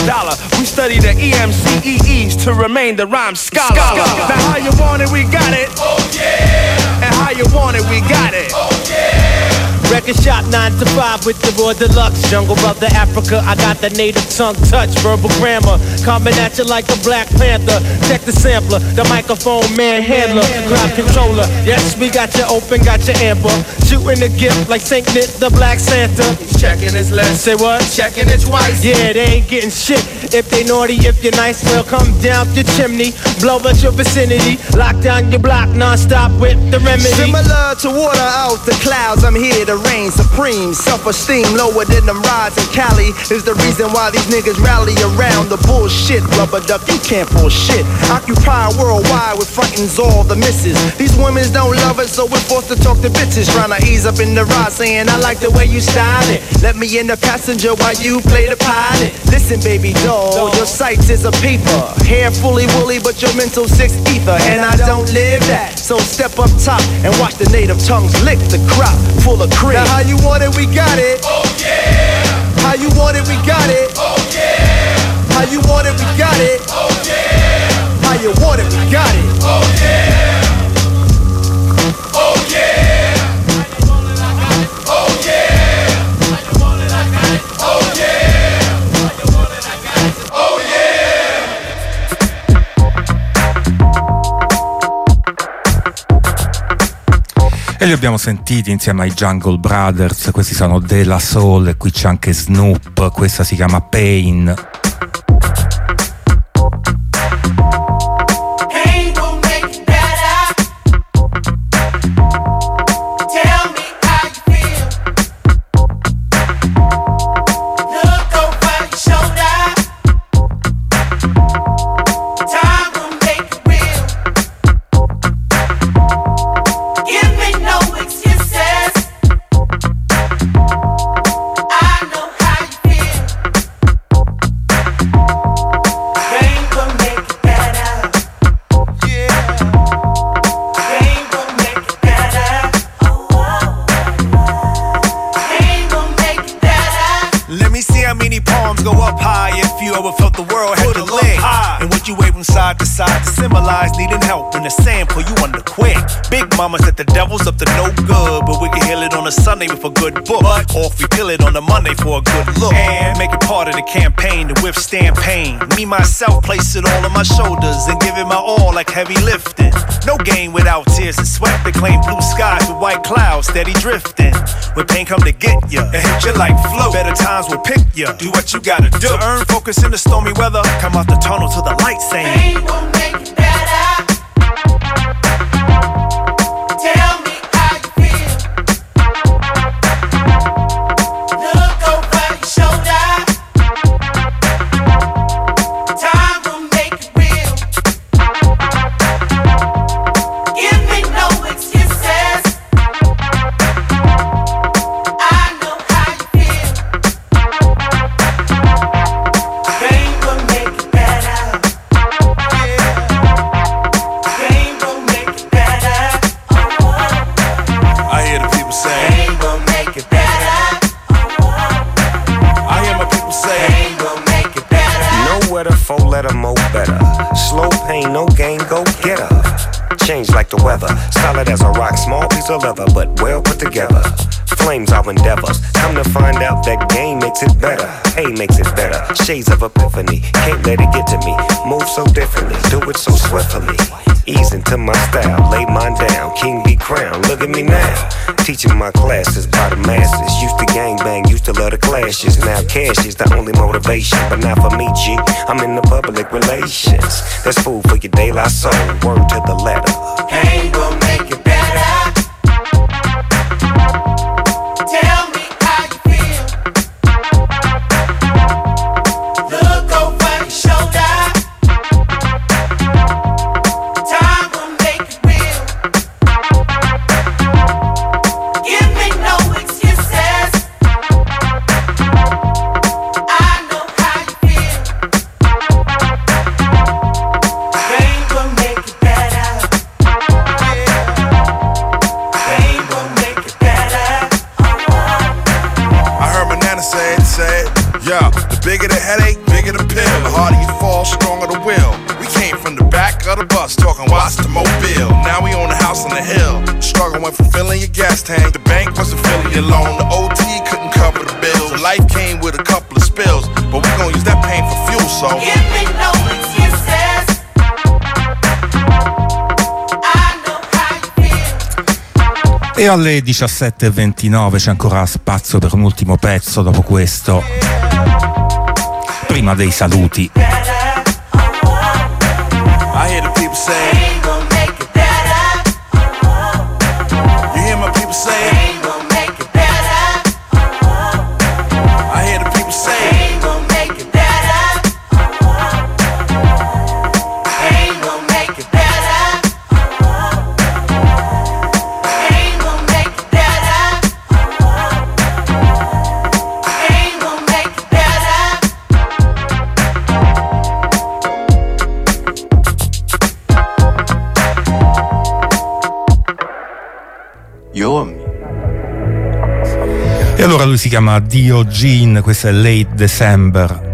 We study the EMCEEs to remain the rhyme scholar. Now how you want it, we got it. Oh yeah. And how you want it, we got it. Oh yeah. Record shop 9 to 5 with the raw deluxe. Jungle Brother Africa, I got the native tongue touch. Verbal grammar, coming at you like a Black Panther. Check the sampler, the microphone man handler, crowd controller. Yes, we got you open, got you amber. Shooting the gift like Saint Nick, the Black Santa. He's checking his list. Say what? Checking it twice. Yeah, they ain't getting shit. If they naughty, if you're nice, well come down your chimney. Blow at your vicinity. Lock down your block non-stop with the remedy. Similar to water out the clouds, I'm here to reign supreme. Self-esteem lower than them rides in Cali is the reason why these niggas rally around the bullshit. Rubber duck, you can't pull shit. Occupy worldwide with frontings all the misses. These women don't love us, so we're forced to talk to bitches. Trying to ease up in the ride, saying I like the way you style it. Let me in the passenger while you play the pilot. Listen, baby doll, your sights is a paper. Hair fully woolly, but your mental six ether. And I don't live that, so step up top and watch the native tongues lick the crop full of cream. Now how you want it, we got it. Oh yeah. How you want it, we got it. Oh yeah. How you want it, we got it. Oh yeah. How you want it, we got it. Oh yeah. Oh yeah. Oh yeah. Oh yeah. Oh yeah. E li abbiamo sentiti insieme ai Jungle Brothers, questi sono De La Soul e qui c'è anche Snoop, questa si chiama Pain. I know how you feel. Palms go up high if you ever felt the world had to leg. And what you wave from side to side to symbolize needing help when the sand pull you under quick. Big mama said the devil's up to no good, but we can heal it on a Sunday with a good book. Or if we peel it on a Monday for a good look. And make it part of the campaign to withstand pain. Me, myself, place it all on my shoulders and give it my all like heavy lifting. No game without tears and sweat. They claim blue skies with white clouds steady drifting. When pain come to get ya and hit you like flow, better times will pick ya. Do what you gotta do to earn focus in the stormy weather. Come out the tunnel to the light saying pain will make it better. Tell me how you feel. Look over your shoulder. Time will make it real. Give me no excuses. I know how you feel. Pain will make it better. Pain will make it better. I hear the people say pain will make it better. I hear my people say pain will make it better. Nowhere to four-letter mo better. Slow pain, no gain, go get her. Change like the weather, solid as a rock, small piece of leather, but well put together. Flames our endeavors, come to find out that game makes it better. Hey makes it better, shades of epiphany, can't let it get to me. Move so differently, do it so swiftly. Ease into my style, lay mine down, king be crowned, look at me now. Teaching my classes by the masses, used to gangbang, used to love the clashes. Now cash is the only motivation, but not for me, G, I'm in the public relations. That's food for your daylight soul, word to the letter. Pain will make it better. Tell me how you feel. Look over your shoulder. Time will make it real. Give me no excuses. I know how you feel. Pain will make it better. Pain will make it better. I heard my nana say it, yeah, the bigger the headache, bigger the pill. The harder you fall, stronger the will. We came from the back of the bus, talking watch the mobile. Now we own a house on the hill. Struggle went from filling your gas tank. The bank wasn't filling your loan. The OT couldn't cover the bills. So life came with a couple of spills, but we gon' use that pain for fuel, so give me no excuses. I know how you feel. E alle 17:29 c'è ancora spazio per un ultimo pezzo dopo questo. Prima dei saluti. I hear the people say pain will make it better. You hear my people say pain will make it better. I hear the people say pain will make it better. Pain will make it better. Pain will make it better. Pain will make it better. E allora lui si chiama Dio Gene, questo è Late December.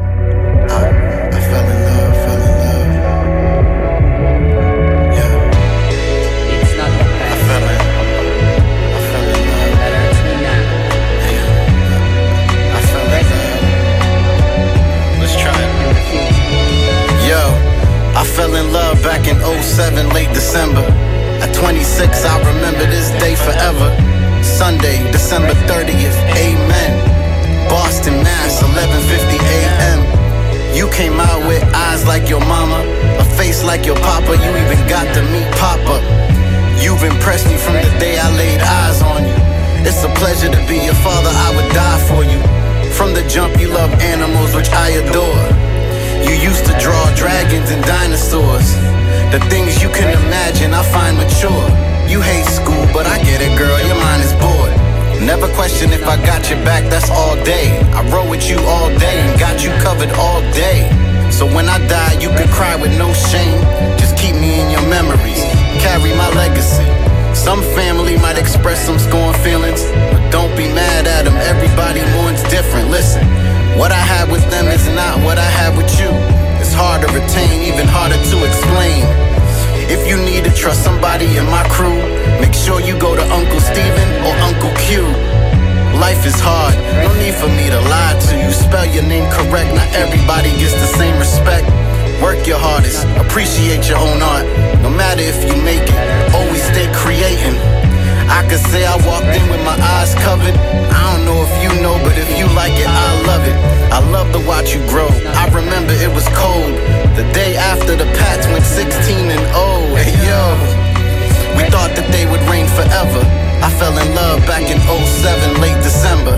I fell in love back in 07, late December. At 26, I remember this day forever. Sunday, December 30th, amen. Boston, Mass, 11:50 a.m. You came out with eyes like your mama, a face like your papa. You even got to meet Papa. You've impressed me from the day I laid eyes on you. It's a pleasure to be your father, I would die for you. From the jump, you love animals, which I adore. You used to draw dragons and dinosaurs. The things you can imagine, I find mature. You hate school, but I get it, girl, your mind is bored. Never question if I got your back, that's all day. I rode with you all day and got you covered all day. So when I die, you can cry with no shame. Just keep me in your memories, carry my legacy. Some family might express some scorn feelings, but don't be mad at them, everybody mourns different. Listen, what I had with them is not what I had with you. It's hard to retain, even harder to explain. If you need to trust somebody in my crew, make sure you go to Uncle Steven or Uncle Q. Life is hard, no need for me to lie to you. Spell your name correct, not everybody gets the same respect. Work your hardest, appreciate your own art. No matter if you make it, always stay creating. I could say I walked in with my eyes covered. I don't know if you know, but if you like it, I love it. I love to watch you grow. I remember it was cold the day after the Pats went 16-0. Hey yo, we thought that they would reign forever. I fell in love back in 07, late December.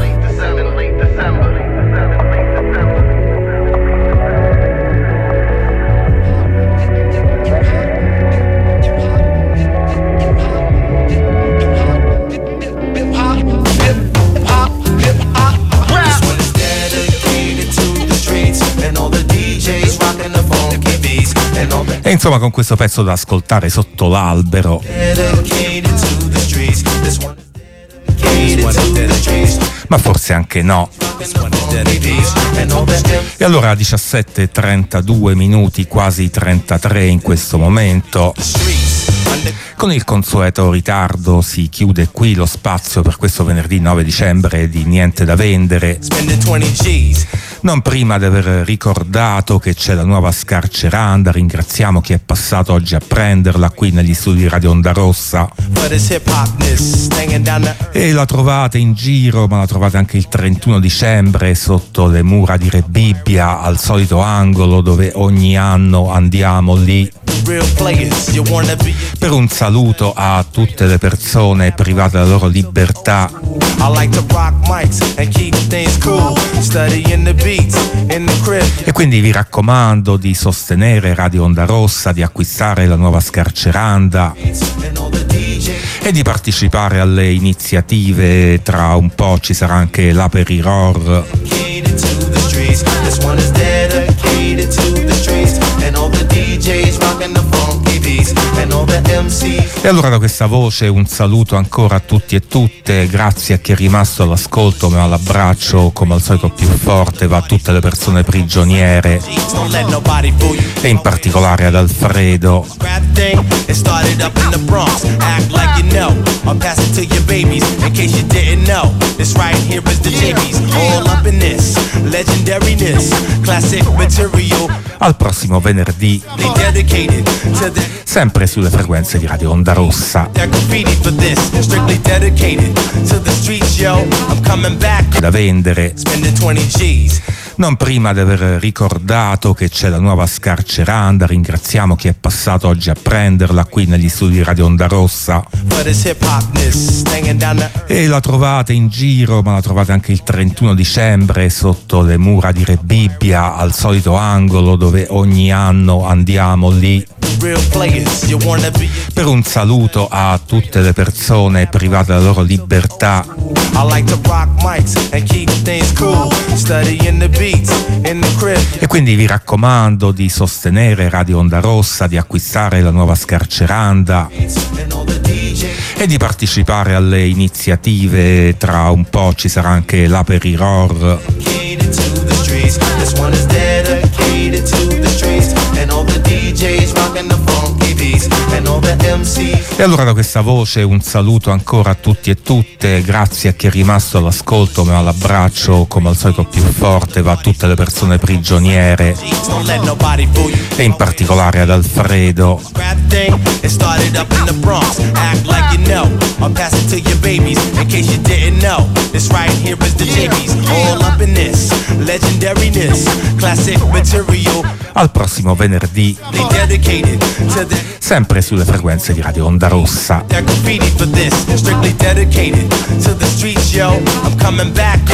E insomma, con questo pezzo da ascoltare sotto l'albero, ma forse anche no. E allora 17:32 minuti, quasi 33 in questo momento. Con il consueto ritardo si chiude qui lo spazio per questo venerdì 9 dicembre di Niente da Vendere, non prima di aver ricordato che c'è la nuova scarceranda. Ringraziamo chi è passato oggi a prenderla qui negli studi di Radio Onda Rossa, e la trovate in giro, ma la trovate anche il 31 dicembre sotto le mura di Re Bibbia, al solito angolo dove ogni anno andiamo lì. Per un saluto a tutte le persone private della loro libertà. E quindi vi raccomando di sostenere Radio Onda Rossa, di acquistare la nuova scarceranda e di partecipare alle iniziative. Tra un po' ci sarà anche l'Aperiror. E allora da questa voce un saluto ancora a tutti e tutte, grazie a chi è rimasto all'ascolto, ma l'abbraccio come al solito più forte va a tutte le persone prigioniere e in particolare ad Alfredo. Al prossimo venerdì, sempre sulle frequenze di Radio Onda Rossa. Da vendere, non prima di aver ricordato che c'è la nuova scarceranda. Ringraziamo chi è passato oggi a prenderla qui negli studi di Radio Onda Rossa, e la trovate in giro, ma la trovate anche il 31 dicembre sotto le mura di Re Bibbia, al solito angolo dove ogni anno andiamo lì. Per un saluto a tutte le persone private della loro libertà. E quindi vi raccomando di sostenere Radio Onda Rossa, di acquistare la nuova scarceranda e di partecipare alle iniziative. Tra un po' ci sarà anche l'Aperiror. E allora da questa voce un saluto ancora a tutti e tutte, grazie a chi è rimasto all'ascolto, ma l'abbraccio come al solito più forte va a tutte le persone prigioniere e in particolare ad Alfredo. Al prossimo venerdì, sempre sulle frequenze di Radio Onda Rossa.